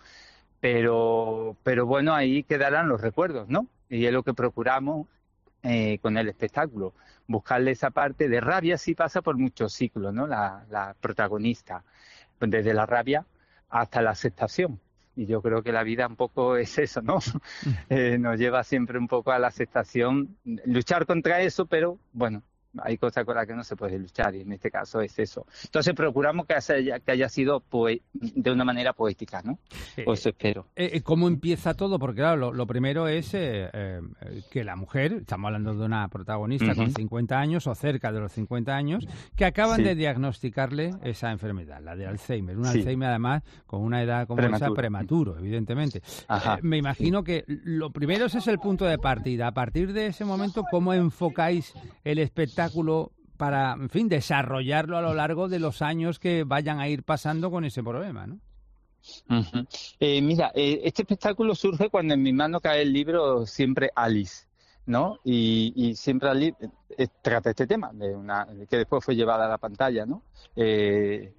Pero, pero bueno, ahí quedarán los recuerdos, ¿no? Y es lo que procuramos eh, con el espectáculo. Buscarle esa parte de rabia. Sí pasa por muchos ciclos, ¿no? La, la protagonista. Desde la rabia hasta la aceptación. Y yo creo que la vida un poco es eso, ¿no? Eh, nos lleva siempre un poco a la aceptación, luchar contra eso, pero bueno, hay cosas con las que no se puede luchar y en este caso es eso. Entonces procuramos que haya, que haya sido poe- de una manera poética, ¿no? O eso espero. Eh, ¿Cómo empieza todo? Porque claro, lo, lo primero es eh, eh, que la mujer, estamos hablando de una protagonista uh-huh. con cincuenta años o cerca de los cincuenta años, que acaban sí. de diagnosticarle esa enfermedad, la de Alzheimer. Un sí. Alzheimer además con una edad como prematuro. esa, prematuro, evidentemente. Eh, me imagino sí. que lo primero ese es el punto de partida. A partir de ese momento, ¿cómo enfocáis el espectáculo para, en fin, desarrollarlo a lo largo de los años que vayan a ir pasando con ese problema, ¿no? Uh-huh. Eh, mira, eh, este espectáculo surge cuando en mi mano cae el libro Siempre Alice, ¿no? Y, y Siempre Alice eh, trata este tema, de una que después fue llevada a la pantalla, ¿no? Eh,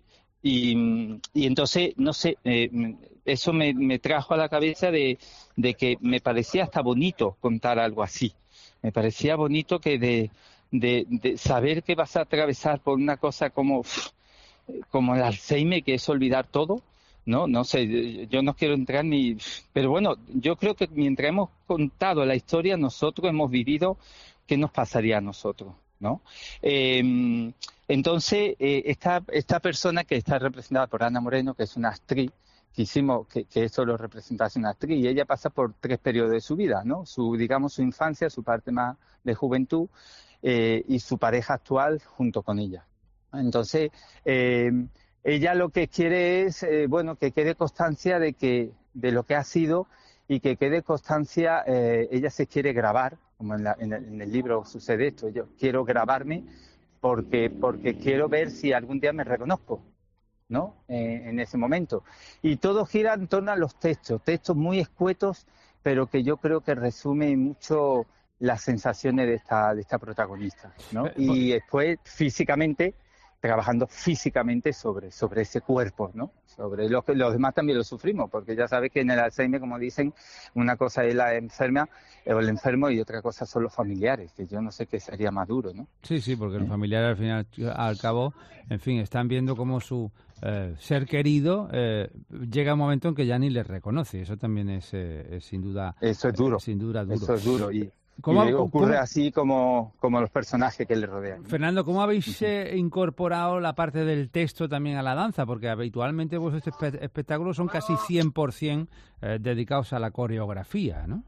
y, y entonces, no sé, eh, eso me, me trajo a la cabeza de, de que me parecía hasta bonito contar algo así. Me parecía bonito que de De, de saber que vas a atravesar por una cosa como, como el Alzheimer, que es olvidar todo, ¿no? No sé, yo no quiero entrar ni... Pero bueno, yo creo que mientras hemos contado la historia, nosotros hemos vivido qué nos pasaría a nosotros, ¿no? Eh, entonces, eh, esta, esta persona que está representada por Ana Moreno, que es una actriz, quisimos que, que eso lo representase una actriz, y ella pasa por tres periodos de su vida, ¿no? Su, digamos, su infancia, su parte más de juventud, eh, y su pareja actual junto con ella. Entonces, eh, ella lo que quiere es, eh, bueno, que quede constancia de que de lo que ha sido, y que quede constancia, eh, ella se quiere grabar, como en, la, en, el, en el libro sucede esto, yo quiero grabarme porque, porque quiero ver si algún día me reconozco, ¿no? Eh, en ese momento. Y todo gira en torno a los textos, textos muy escuetos, pero que yo creo que resumen mucho las sensaciones de esta, de esta protagonista, ¿no? Y después, físicamente, trabajando físicamente sobre, sobre ese cuerpo, ¿no? Sobre lo que los demás también lo sufrimos, porque ya sabes que en el Alzheimer, como dicen, una cosa es la enferma o el enfermo y otra cosa son los familiares, que yo no sé qué sería más duro, ¿no? Sí, sí, porque los familiares al final, al cabo, en fin, están viendo cómo su eh, ser querido eh, llega un momento en que ya ni les reconoce. Eso también es, eh, es sin duda... Eso es duro. Eh, sin duda duro. Eso es duro y... ¿Cómo, y ocurre cómo, así como, como los personajes que le rodean, ¿no? Fernando, ¿cómo habéis eh, incorporado la parte del texto también a la danza? Porque habitualmente vuestros espe- espectáculos son casi cien por ciento eh, dedicados a la coreografía, ¿no?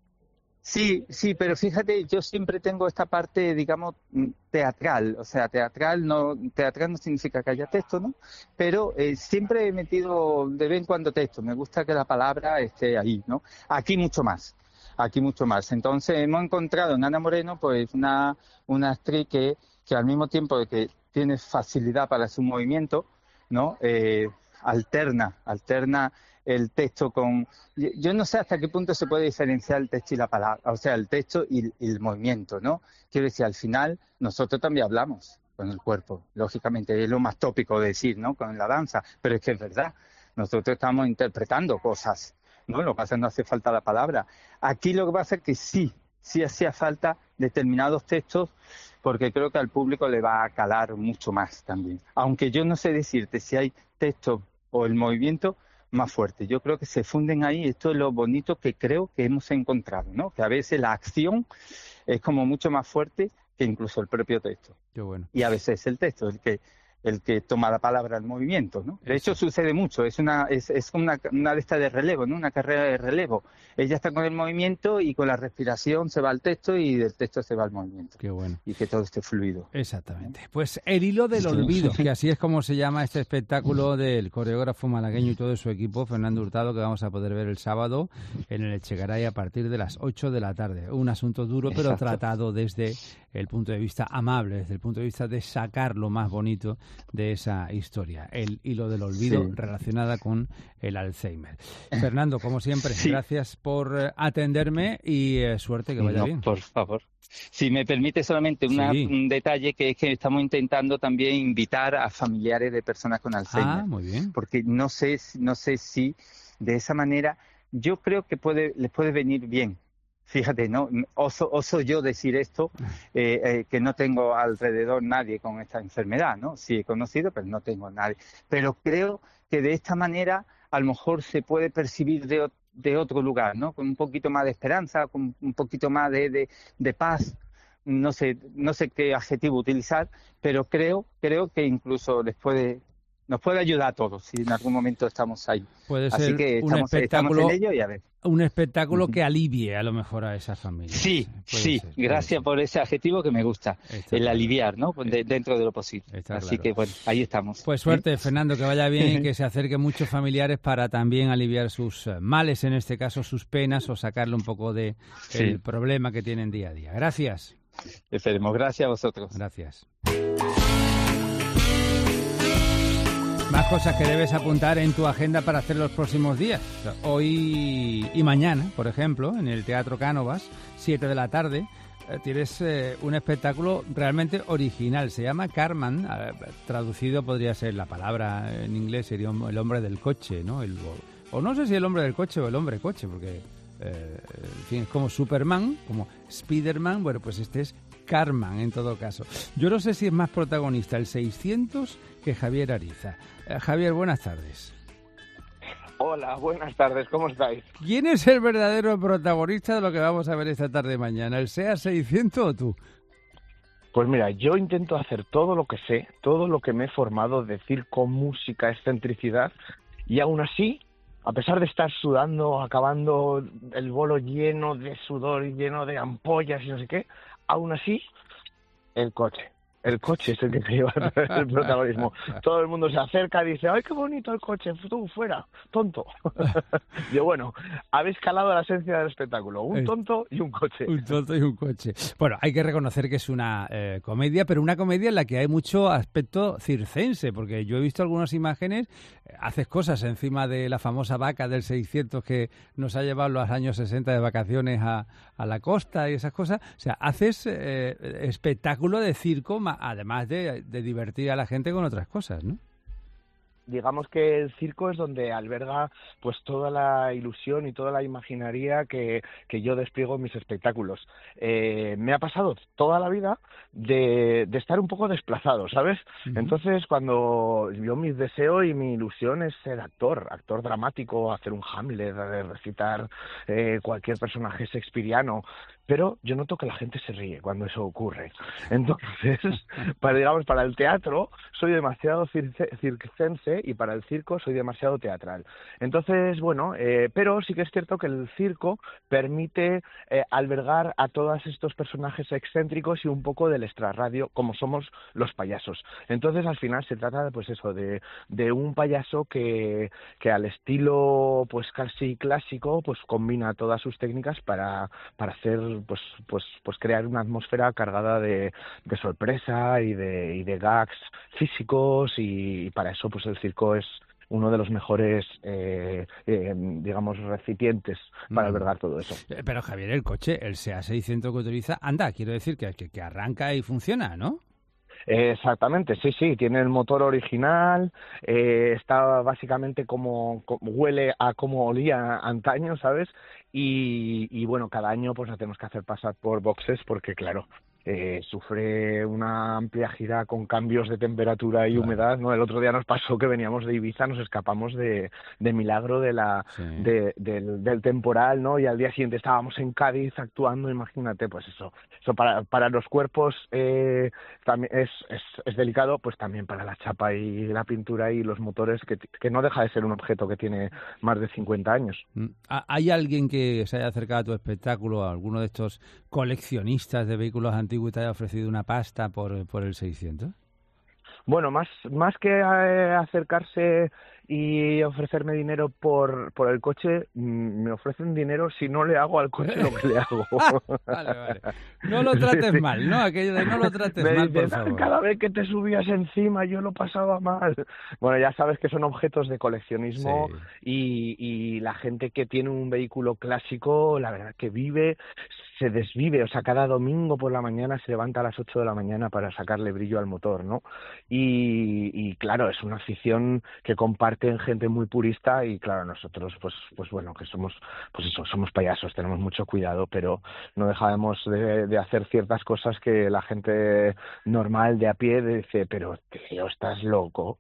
Sí, sí, pero fíjate, yo siempre tengo esta parte, digamos, teatral. O sea, teatral no teatral no significa que haya texto, ¿no? Pero eh, siempre he metido de vez en cuando texto. Me gusta que la palabra esté ahí, ¿no? Aquí mucho más. Aquí mucho más. Entonces hemos encontrado en Ana Moreno pues una, una actriz que, que al mismo tiempo de que tiene facilidad para su movimiento, ¿no? Eh, alterna, alterna el texto con... Yo, yo no sé hasta qué punto se puede diferenciar el texto y la palabra, o sea, el texto y, y el movimiento, ¿no? Quiero decir, al final nosotros también hablamos con el cuerpo, lógicamente es lo más tópico de decir, ¿no? Con la danza, pero es que es verdad, nosotros estamos interpretando cosas, ¿no? Lo que pasa es que no hace falta la palabra. Aquí lo que pasa es que sí, sí hacía falta determinados textos, porque creo que al público le va a calar mucho más también. Aunque yo no sé decirte si hay texto o el movimiento más fuerte. Yo creo que se funden ahí. Esto es lo bonito que creo que hemos encontrado, ¿no? Que a veces la acción es como mucho más fuerte que incluso el propio texto. Qué bueno. Y a veces es el texto el que el que toma la palabra al movimiento, ¿no? De hecho sucede mucho, es una es, es una, una de estas de relevo, ¿no? Una carrera de relevo. Ella está con el movimiento y con la respiración se va al texto y del texto se va al movimiento. Qué bueno. Y que todo esté fluido. Exactamente. Pues El hilo del olvido, que así es como se llama este espectáculo del coreógrafo malagueño y todo su equipo, Fernando Hurtado, que vamos a poder ver el sábado en el Echegaray a partir de las ocho de la tarde. Un asunto duro, pero Exacto. tratado desde el punto de vista amable, desde el punto de vista de sacar lo más bonito de esa historia, el hilo del olvido sí. relacionada con el Alzheimer. Fernando, como siempre, sí. gracias por atenderme y eh, suerte, que vaya no, bien. Por favor. Si me permite solamente una, sí. un detalle, que es que estamos intentando también invitar a familiares de personas con Alzheimer. Ah, muy bien. Porque no sé, no sé si de esa manera, yo creo que puede, les puede venir bien. Fíjate, ¿no? Oso, oso yo decir esto, eh, eh, que no tengo alrededor nadie con esta enfermedad, ¿no? Sí he conocido, pero no tengo nadie. Pero creo que de esta manera a lo mejor se puede percibir de, de otro lugar, ¿no? Con un poquito más de esperanza, con un poquito más de, de, de paz. No sé, no sé qué adjetivo utilizar, pero creo, creo que incluso les puede... Nos puede ayudar a todos si en algún momento estamos ahí. Puede Así ser que un estamos, espectáculo, estamos en ello y a ver. Un espectáculo uh-huh. que alivie a lo mejor a esa familia. Sí, puede sí, ser, gracias por ese adjetivo que me gusta, Está el claro. aliviar, ¿no? De, dentro de lo posible. Está Así claro. que bueno, ahí estamos. Pues suerte, ¿eh? Fernando, que vaya bien y que se acerquen muchos familiares para también aliviar sus males, en este caso sus penas, o sacarle un poco de sí. el problema que tienen día a día. Gracias. Esperemos, gracias a vosotros. Gracias. Más cosas que debes apuntar en tu agenda para hacer los próximos días. Hoy y mañana, por ejemplo, en el Teatro Cánovas, siete de la tarde, eh, tienes eh, un espectáculo realmente original. Se llama Carman, eh, traducido podría ser la palabra en inglés, sería el hombre del coche, ¿no? El, o, o no sé si el hombre del coche o el hombre coche, porque eh, en fin, es como Superman, como Spiderman. Bueno, pues este es Carman en todo caso. Yo no sé si es más protagonista el seiscientos que Javier Ariza. Eh, Javier, buenas tardes. Hola, buenas tardes, ¿cómo estáis? ¿Quién es el verdadero protagonista de lo que vamos a ver esta tarde mañana? ¿El SEA seiscientos o tú? Pues mira, yo intento hacer todo lo que sé, todo lo que me he formado, decir con música, excentricidad, y aún así a pesar de estar sudando, acabando el bolo lleno de sudor y lleno de ampollas y no sé qué, aún así, el coche. El coche es el que se lleva el protagonismo. Todo el mundo se acerca y dice, ¡ay, qué bonito el coche! Tú, fuera, tonto. Yo, bueno, habéis calado la esencia del espectáculo. Un tonto y un coche. Un tonto y un coche. Bueno, hay que reconocer que es una eh, comedia, pero una comedia en la que hay mucho aspecto circense, porque yo he visto algunas imágenes, eh, haces cosas encima de la famosa vaca del seiscientos que nos ha llevado los años sesenta de vacaciones a, a la costa y esas cosas. O sea, haces eh, espectáculo de circo, además de, de divertir a la gente con otras cosas, ¿no? Digamos que el circo es donde alberga pues toda la ilusión y toda la imaginaría que, que yo despliego en mis espectáculos. Eh, me ha pasado toda la vida de, de estar un poco desplazado, ¿sabes? Uh-huh. Entonces, cuando yo mi deseo y mi ilusión es ser actor, actor dramático, hacer un Hamlet, recitar eh, cualquier personaje shakespeariano, pero yo noto que la gente se ríe cuando eso ocurre. Entonces, para digamos para el teatro soy demasiado circe, circense y para el circo soy demasiado teatral. Entonces, bueno, eh, pero sí que es cierto que el circo permite eh, albergar a todos estos personajes excéntricos y un poco del extrarradio, como somos los payasos. Entonces, al final se trata, pues eso, de, de un payaso que, que al estilo, pues casi clásico, pues combina todas sus técnicas para, para hacer, pues, pues, pues crear una atmósfera cargada de, de sorpresa y de, y de gags físicos, y, y para eso, pues el circo es uno de los mejores, eh, eh, digamos, recipientes para albergar todo eso. Pero Javier, el coche, el SEAT seiscientos que utiliza, anda, quiero decir que, que, que arranca y funciona, ¿no? Exactamente, sí, sí, tiene el motor original, eh, está básicamente como, como huele a como olía antaño, ¿sabes? Y, y bueno, cada año pues la tenemos que hacer pasar por boxes porque, claro, Eh, sufre una amplia gira con cambios de temperatura y claro. humedad, ¿no? El otro día nos pasó que veníamos de Ibiza, nos escapamos de, de milagro de la sí. de, del, del temporal, ¿no? Y al día siguiente estábamos en Cádiz actuando, imagínate, pues eso, eso para para los cuerpos eh, también es, es es delicado, pues también para la chapa y la pintura y los motores, que, que no deja de ser un objeto que tiene más de cincuenta años. ¿Hay alguien que se haya acercado a tu espectáculo, a alguno de estos coleccionistas de vehículos antiguos, y te haya ofrecido una pasta por, por el seiscientos? Bueno, más más que eh, acercarse y ofrecerme dinero por por el coche, me ofrecen dinero si no le hago al coche lo que le hago. Vale, vale. No lo trates sí, mal, ¿no? Aquello de no lo trates me mal, dice, por favor. Cada vez que te subías encima yo lo pasaba mal. Bueno, ya sabes que son objetos de coleccionismo, sí. y, y la gente que tiene un vehículo clásico, la verdad que vive, se desvive, o sea, cada domingo por la mañana se levanta a las ocho de la mañana para sacarle brillo al motor, ¿no? Y, y claro, es una afición que comparten gente muy purista, y claro, nosotros pues pues bueno, que somos pues eso, somos payasos, tenemos mucho cuidado, pero no dejamos de, de hacer ciertas cosas que la gente normal de a pie dice, pero tío, estás loco.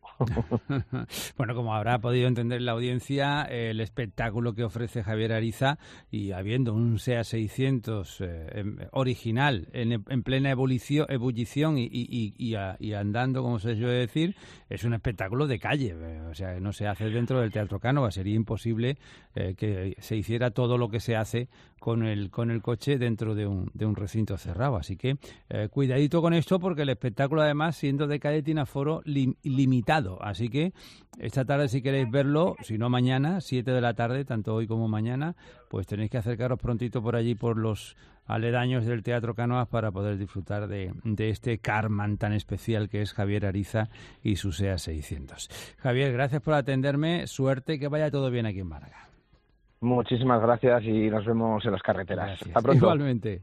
Bueno, como habrá podido entender la audiencia, el espectáculo que ofrece Javier Ariza, y habiendo un SEAT seiscientos eh, original en, en plena ebullición, ebullición y, y, y, y, y andando, como se suele decir, es un espectáculo de calle, o sea, no se hace dentro del Teatro Canova, sería imposible eh, que se hiciera todo lo que se hace con el con el coche dentro de un de un recinto cerrado, así que eh, cuidadito con esto, porque el espectáculo, además, siendo de calle, tiene aforo lim, limitado, así que esta tarde, si queréis verlo, si no mañana, siete de la tarde, tanto hoy como mañana, pues tenéis que acercaros prontito por allí, por los aledaños del Teatro Cánovas, para poder disfrutar de, de este Carman tan especial que es Javier Ariza y su SEAT seiscientos. Javier, gracias por atenderme, suerte, que vaya todo bien aquí en Málaga. Muchísimas gracias y nos vemos en las carreteras. Gracias. Hasta pronto. Igualmente.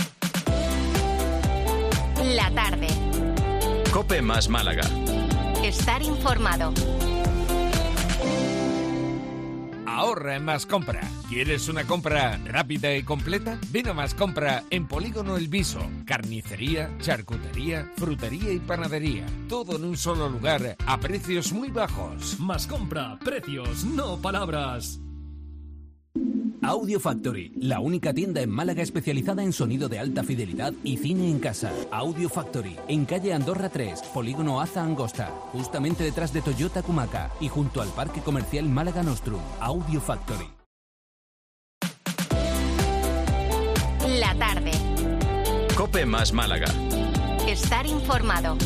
La tarde. COPE más Málaga. Estar informado. Ahorra en Más Compra. ¿Quieres una compra rápida y completa? Ven a Más Compra en Polígono El Viso. Carnicería, charcutería, frutería y panadería. Todo en un solo lugar a precios muy bajos. Más Compra. Precios, no palabras. Audio Factory, la única tienda en Málaga especializada en sonido de alta fidelidad y cine en casa. Audio Factory, en calle Andorra tres, polígono Aza Angosta, justamente detrás de Toyota Cumaca y junto al Parque Comercial Málaga Nostrum. Audio Factory. La tarde. COPE más Málaga. Estar informado.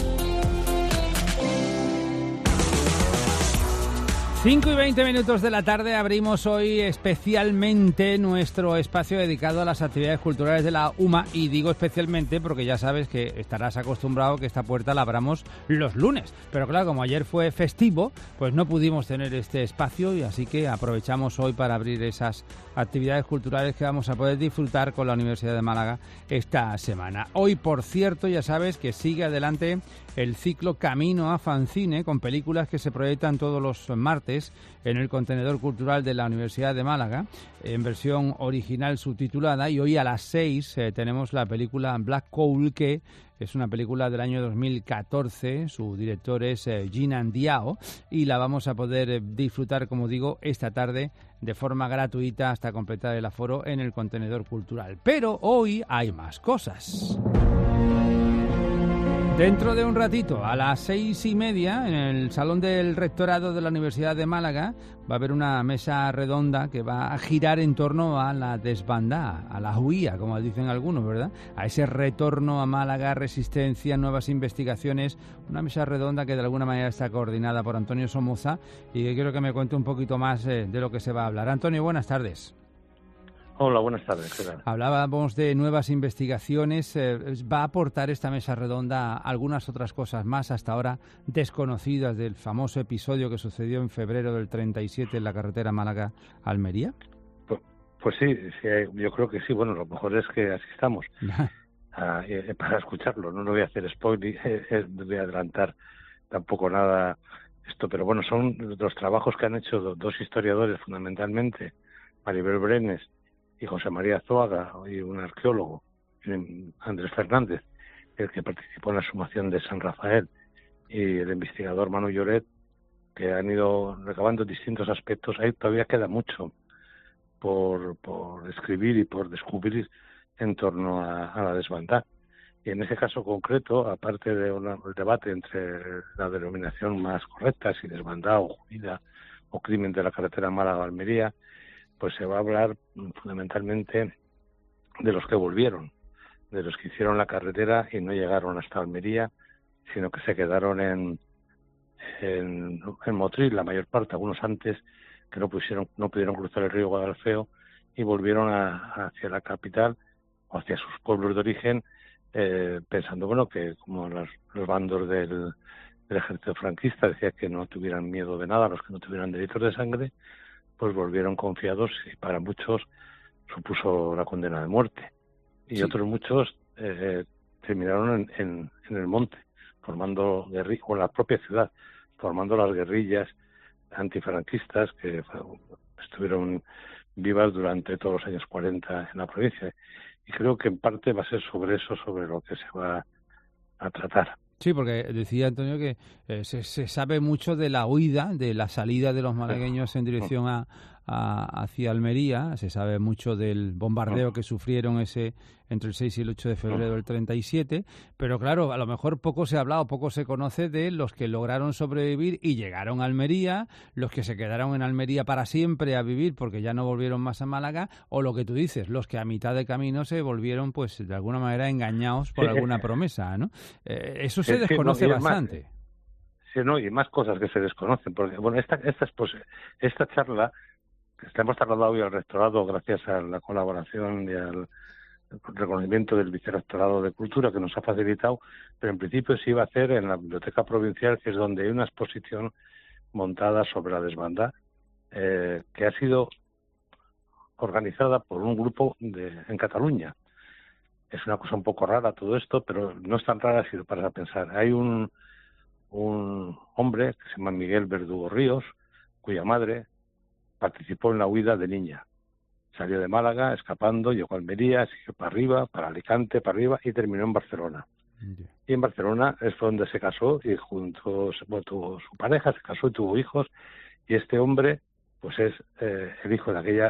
cinco y veinte minutos de la tarde abrimos hoy especialmente nuestro espacio dedicado a las actividades culturales de la U M A, y digo especialmente porque ya sabes que estarás acostumbrado que esta puerta la abramos los lunes, pero claro, como ayer fue festivo, pues no pudimos tener este espacio y así que aprovechamos hoy para abrir esas actividades culturales que vamos a poder disfrutar con la Universidad de Málaga esta semana. Hoy, por cierto, ya sabes que sigue adelante el ciclo Camino a Fancine, con películas que se proyectan todos los martes en el contenedor cultural de la Universidad de Málaga, en versión original subtitulada, y hoy a las seis eh, tenemos la película Black Coal, que es una película del año dos mil catorce, su director es eh, Jinan Diao, y la vamos a poder eh, disfrutar, como digo, esta tarde de forma gratuita hasta completar el aforo en el contenedor cultural. Pero hoy hay más cosas. Dentro de un ratito, a las seis y media, en el Salón del Rectorado de la Universidad de Málaga, va a haber una mesa redonda que va a girar en torno a la desbandada, a la huía, como dicen algunos, ¿verdad? A ese retorno a Málaga, resistencia, nuevas investigaciones. Una mesa redonda que de alguna manera está coordinada por Antonio Somoza y que quiero que me cuente un poquito más eh, de lo que se va a hablar. Antonio, buenas tardes. Hola, buenas tardes. ¿Qué tal? Hablábamos de nuevas investigaciones. Eh, ¿Va a aportar esta mesa redonda algunas otras cosas más hasta ahora desconocidas del famoso episodio que sucedió en febrero del treinta y siete en la carretera Málaga-Almería? Pues, pues sí, sí, yo creo que sí. Bueno, lo mejor es que asistamos a, eh, para escucharlo. No, no voy a hacer spoiler, eh, no voy a adelantar tampoco nada esto, pero bueno, son los trabajos que han hecho dos historiadores fundamentalmente, Maribel Brenes y José María Zoaga, y un arqueólogo, Andrés Fernández, el que participó en la exhumación de San Rafael, y el investigador Manu Lloret, que han ido recabando distintos aspectos. Ahí todavía queda mucho por, por escribir y por descubrir en torno a, a la desbandada. Y en ese caso concreto, aparte del de debate entre la denominación más correcta, si desbandada o huida o crimen de la carretera Málaga-Almería, pues se va a hablar fundamentalmente de los que volvieron, de los que hicieron la carretera y no llegaron hasta Almería, sino que se quedaron en, en, en Motril, la mayor parte, algunos antes, que no pusieron, no pudieron cruzar el río Guadalfeo y volvieron a, hacia la capital o hacia sus pueblos de origen, eh, pensando, bueno, que como los, los bandos del, del ejército franquista decían que no tuvieran miedo de nada, los que no tuvieran delitos de sangre, pues volvieron confiados y para muchos supuso la condena de muerte. Y sí. Otros muchos eh, terminaron en, en, en el monte, formando guerrillas, o en la propia ciudad, formando las guerrillas antifranquistas que estuvieron vivas durante todos los años cuarenta en la provincia. Y creo que en parte va a ser sobre eso, sobre lo que se va a tratar. Sí, porque decía Antonio que eh, se, se sabe mucho de la huida, de la salida de los malagueños en dirección a, a hacia Almería. Se sabe mucho del bombardeo que sufrieron ese entre el seis y el ocho de febrero del treinta y siete. Pero claro, a lo mejor poco se ha hablado, poco se conoce de los que lograron sobrevivir y llegaron a Almería, los que se quedaron en Almería para siempre a vivir porque ya no volvieron más a Málaga, o lo que tú dices, los que a mitad de camino se volvieron, pues de alguna manera engañados por alguna promesa, ¿no? Eh, eso se desconoce sí, no, bastante. Más, sí, no, y más cosas que se desconocen, porque bueno, esta esta pues, esta charla que estamos trasladando hoy al rectorado gracias a la colaboración y al reconocimiento del vicerrectorado de Cultura que nos ha facilitado, pero en principio se iba a hacer en la Biblioteca Provincial, que es donde hay una exposición montada sobre la desbandada, eh, que ha sido organizada por un grupo de, en Cataluña. Es una cosa un poco rara todo esto, pero no es tan rara si lo paras a pensar. Hay un, un hombre que se llama Miguel Verdugo Ríos, cuya madre participó en la huida de niña. Salió de Málaga escapando, llegó a Almería, siguió para arriba, para Alicante, para arriba y terminó en Barcelona. Okay. Y en Barcelona es donde se casó y junto, bueno, tuvo su pareja, se casó y tuvo hijos. Y este hombre, pues es eh, el hijo de aquella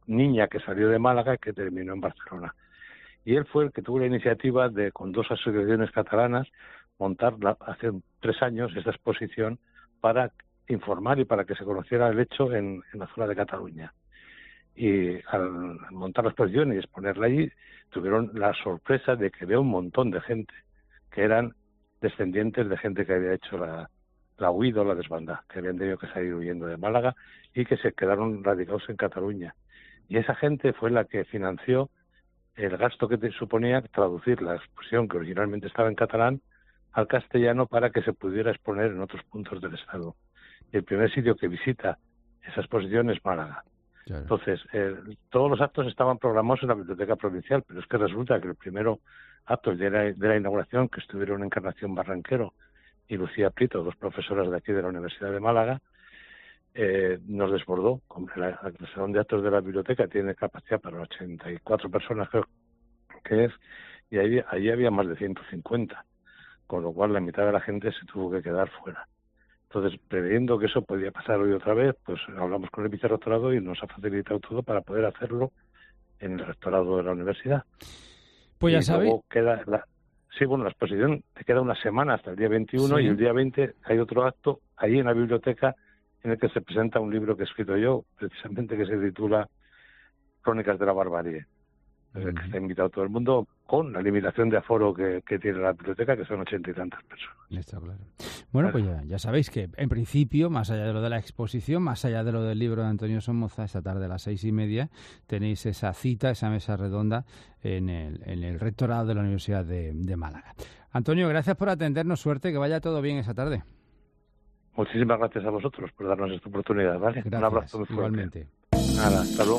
niña que salió de Málaga y que terminó en Barcelona. Y él fue el que tuvo la iniciativa de, con dos asociaciones catalanas, montar la, hace tres años esta exposición para informar y para que se conociera el hecho en, en la zona de Cataluña. Y al montar la exposición y exponerla allí, tuvieron la sorpresa de que había un montón de gente que eran descendientes de gente que había hecho la, la huida o la desbandada, que habían tenido que salir huyendo de Málaga y que se quedaron radicados en Cataluña. Y esa gente fue la que financió el gasto que te suponía traducir la exposición, que originalmente estaba en catalán, al castellano para que se pudiera exponer en otros puntos del Estado. Y el primer sitio que visita esa exposición es Málaga. Claro. Entonces, eh, todos los actos estaban programados en la Biblioteca Provincial, pero es que resulta que el primero acto el día de la, de la inauguración, que estuvieron Encarnación Barranquero y Lucía Prieto, dos profesoras de aquí de la Universidad de Málaga, eh, nos desbordó. La, el salón de actos de la biblioteca tiene capacidad para ochenta y cuatro personas, creo que es, y ahí, ahí había más de ciento cincuenta, con lo cual la mitad de la gente se tuvo que quedar fuera. Entonces, previendo que eso podía pasar hoy otra vez, pues hablamos con el vicerrectorado y nos ha facilitado todo para poder hacerlo en el rectorado de la universidad. Pues ya y sabéis. Luego queda la, sí, bueno, la exposición te queda una semana hasta el día veintiuno, sí. Y el día veinte hay otro acto ahí en la biblioteca en el que se presenta un libro que he escrito yo, precisamente, que se titula Crónicas de la Barbarie. Uh-huh. Que está invitado todo el mundo con la limitación de aforo que, que tiene la biblioteca, que son ochenta y tantas personas. Está claro. Bueno, pues ya, ya sabéis que en principio, más allá de lo de la exposición, más allá de lo del libro de Antonio Somoza, esta tarde a las seis y media tenéis esa cita, esa mesa redonda en el, en el rectorado de la Universidad de, de Málaga. Antonio, gracias por atendernos, suerte, que vaya todo bien esa tarde. Muchísimas gracias a vosotros por darnos esta oportunidad, ¿vale? Gracias, un abrazo muy fuerte. Igualmente. Nada, hasta luego.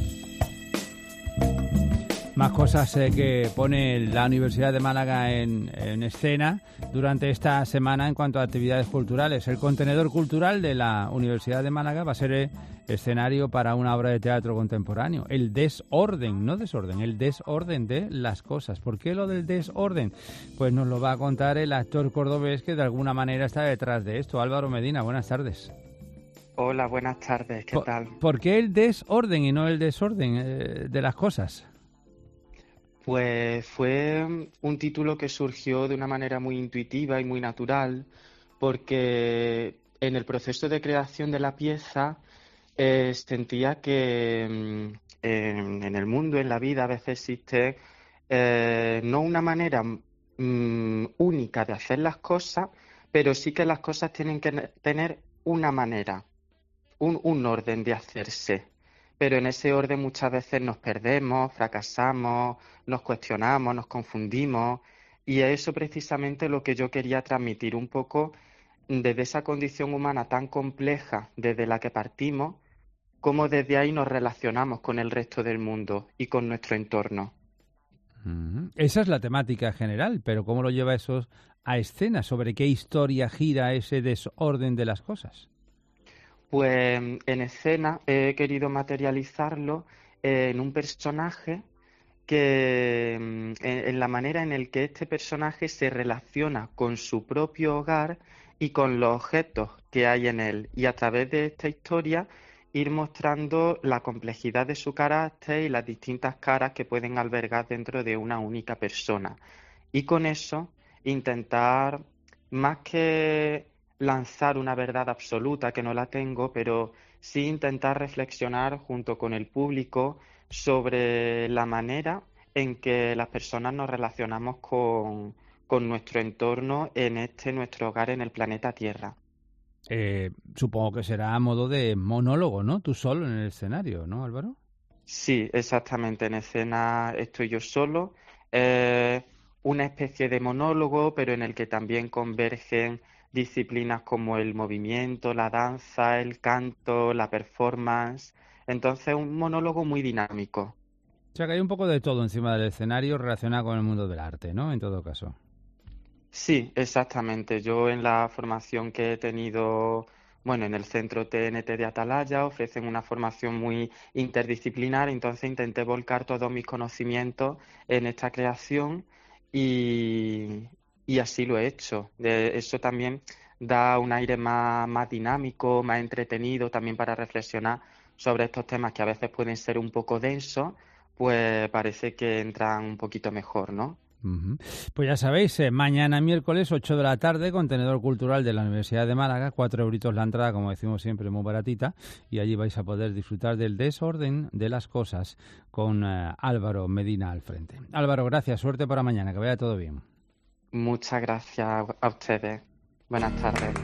Más cosas eh, que pone la Universidad de Málaga en, en escena durante esta semana en cuanto a actividades culturales. El contenedor cultural de la Universidad de Málaga va a ser eh, escenario para una obra de teatro contemporáneo. El desorden, no desorden, el desorden de las cosas. ¿Por qué lo del desorden? Pues nos lo va a contar el actor cordobés que de alguna manera está detrás de esto. Álvaro Medina, buenas tardes. Hola, buenas tardes, ¿qué ¿Por, tal? ¿Por qué el desorden y no el desorden eh, de las cosas? Pues fue un título que surgió de una manera muy intuitiva y muy natural, porque en el proceso de creación de la pieza eh, sentía que en, en el mundo, en la vida, a veces existe eh, no una manera mm, única de hacer las cosas, pero sí que las cosas tienen que tener una manera, un, un orden de hacerse. Pero en ese orden muchas veces nos perdemos, fracasamos, nos cuestionamos, nos confundimos, y es eso precisamente lo que yo quería transmitir un poco desde esa condición humana tan compleja desde la que partimos, cómo desde ahí nos relacionamos con el resto del mundo y con nuestro entorno. Uh-huh. Esa es la temática general, pero ¿cómo lo lleva eso a escena? ¿Sobre qué historia gira ese desorden de las cosas? Pues en escena he querido materializarlo en un personaje que, en, en la manera en la que este personaje se relaciona con su propio hogar y con los objetos que hay en él. Y a través de esta historia ir mostrando la complejidad de su carácter y las distintas caras que pueden albergar dentro de una única persona. Y con eso intentar, más que lanzar una verdad absoluta, que no la tengo, pero sí intentar reflexionar junto con el público sobre la manera en que las personas nos relacionamos con, con nuestro entorno en este nuestro hogar en el planeta Tierra. Eh, supongo que será a modo de monólogo, ¿no? Tú solo en el escenario, ¿no, Álvaro? Sí, exactamente. En escena estoy yo solo. Eh, una especie de monólogo, pero en el que también convergen disciplinas como el movimiento, la danza, el canto, la performance. Entonces, un monólogo muy dinámico. O sea, que hay un poco de todo encima del escenario relacionado con el mundo del arte, ¿no? En todo caso. Sí, exactamente. Yo en la formación que he tenido, bueno, en el Centro T N T de Atalaya, ofrecen una formación muy interdisciplinar, entonces intenté volcar todos mis conocimientos en esta creación y... Y así lo he hecho. De eso también da un aire más, más dinámico, más entretenido, también para reflexionar sobre estos temas que a veces pueden ser un poco densos, pues parece que entran un poquito mejor, ¿no? Uh-huh. Pues ya sabéis, eh, mañana miércoles, ocho de la tarde, Contenedor Cultural de la Universidad de Málaga, cuatro euritos la entrada, como decimos siempre, muy baratita, y allí vais a poder disfrutar del desorden de las cosas con eh, Álvaro Medina al frente. Álvaro, gracias, suerte para mañana, que vaya todo bien. Muchas gracias a ustedes. Buenas tardes.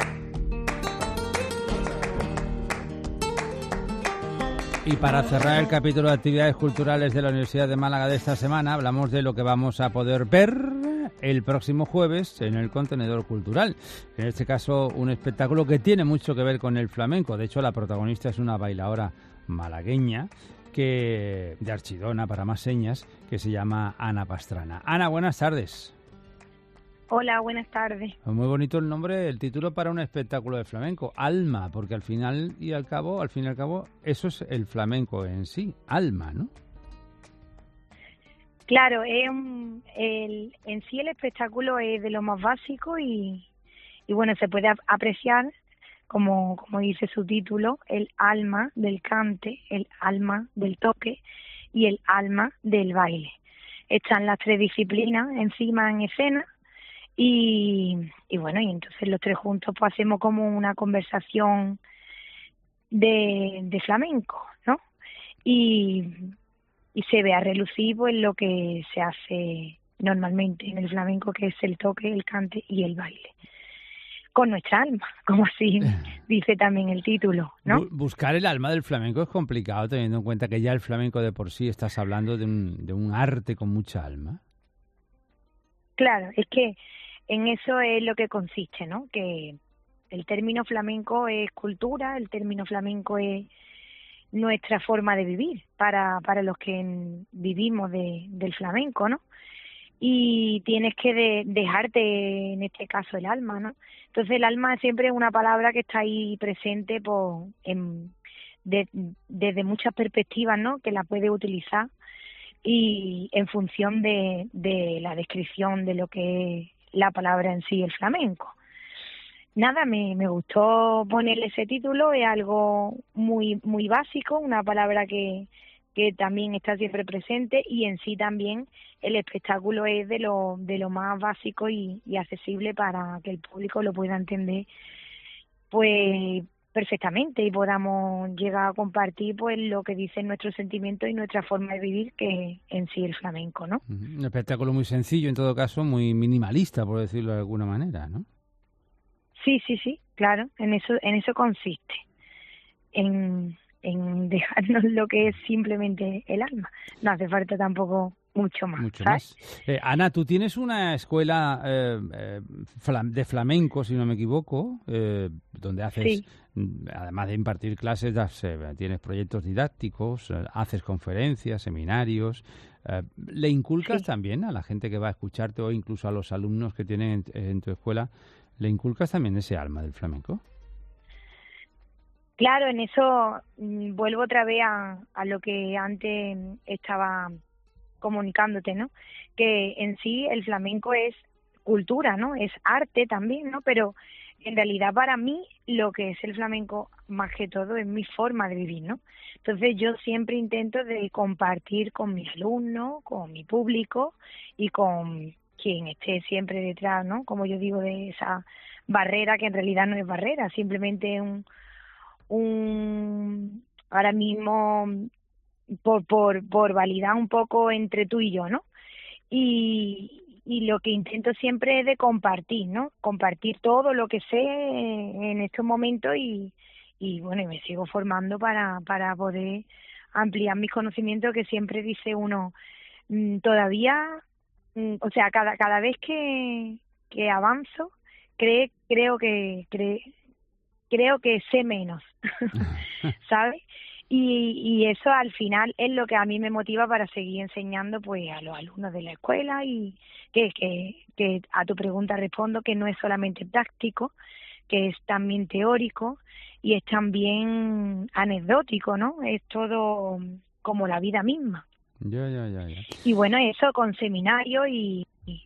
Y para cerrar el capítulo de actividades culturales de la Universidad de Málaga de esta semana, hablamos de lo que vamos a poder ver el próximo jueves en el Contenedor Cultural. En este caso, un espectáculo que tiene mucho que ver con el flamenco. De hecho, la protagonista es una bailadora malagueña que de Archidona, para más señas, que se llama Ana Pastrana. Ana, buenas tardes. Hola, buenas tardes. Muy bonito el nombre, el título para un espectáculo de flamenco, Alma, porque al final y al cabo, al fin y al cabo, eso es el flamenco en sí, Alma, ¿no? Claro, es un, el, en sí el espectáculo es de lo más básico y, y bueno, se puede apreciar, como, como dice su título, el alma del cante, el alma del toque y el alma del baile. Están las tres disciplinas encima en escena. Y, y bueno, y entonces los tres juntos pues hacemos como una conversación de, de flamenco, ¿no? Y, y se ve a relucir pues lo que se hace normalmente en el flamenco, que es el toque, el cante y el baile. Con nuestra alma, como así dice también el título, ¿no? Buscar el alma del flamenco es complicado, teniendo en cuenta que ya el flamenco de por sí estás hablando de un, de un arte con mucha alma. Claro, es que en eso es lo que consiste, ¿no? Que el término flamenco es cultura, el término flamenco es nuestra forma de vivir para, para los que vivimos de, del flamenco, ¿no? Y tienes que de, dejarte, en este caso, el alma, ¿no? Entonces el alma siempre es una palabra que está ahí presente por, en, de, desde muchas perspectivas, ¿no? Que la puedes utilizar y en función de, de la descripción de lo que es la palabra en sí, el flamenco. Nada, me, me gustó ponerle ese título, es algo muy muy básico, una palabra que, que también está siempre presente y en sí también el espectáculo es de lo, de lo más básico y, y accesible para que el público lo pueda entender pues perfectamente y podamos llegar a compartir pues lo que dicen nuestros sentimientos y nuestra forma de vivir, que es en sí el flamenco, ¿no? Un espectáculo muy sencillo, en todo caso, muy minimalista, por decirlo de alguna manera, ¿no? Sí, sí, sí, claro, en eso en eso consiste, en, en dejarnos lo que es simplemente el alma. No hace falta tampoco mucho más. Mucho ¿sabes? más. Eh, Ana, tú tienes una escuela eh, eh, de flamenco, si no me equivoco, eh, donde haces, sí. además de impartir clases, das, eh, tienes proyectos didácticos, eh, haces conferencias, seminarios. Eh, ¿Le inculcas sí. también a la gente que va a escucharte o incluso a los alumnos que tienen en, en tu escuela, le inculcas también ese alma del flamenco? Claro, en eso mm, vuelvo otra vez a, a lo que antes estaba comunicándote, ¿no? Que en sí el flamenco es cultura, ¿no? Es arte también, ¿no? Pero en realidad para mí lo que es el flamenco más que todo es mi forma de vivir, ¿no? Entonces yo siempre intento de compartir con mis alumnos, con mi público y con quien esté siempre detrás, ¿no? Como yo digo, de esa barrera que en realidad no es barrera, simplemente un un ahora mismo por por por validar un poco entre tú y yo, ¿no? Y y lo que intento siempre es de compartir, ¿no? Compartir todo lo que sé en estos momentos y y bueno, y me sigo formando para para poder ampliar mis conocimientos, que siempre dice uno mmm, todavía, mmm, o sea, cada cada vez que que avanzo, cree, creo que cree, creo que sé menos, ¿sabes? Y, y eso al final es lo que a mí me motiva para seguir enseñando pues a los alumnos de la escuela y que, que, que a tu pregunta respondo que no es solamente práctico, que es también teórico y es también anecdótico, ¿no? Es todo como la vida misma. Ya, ya, ya, ya. Y bueno, eso con seminarios y, y,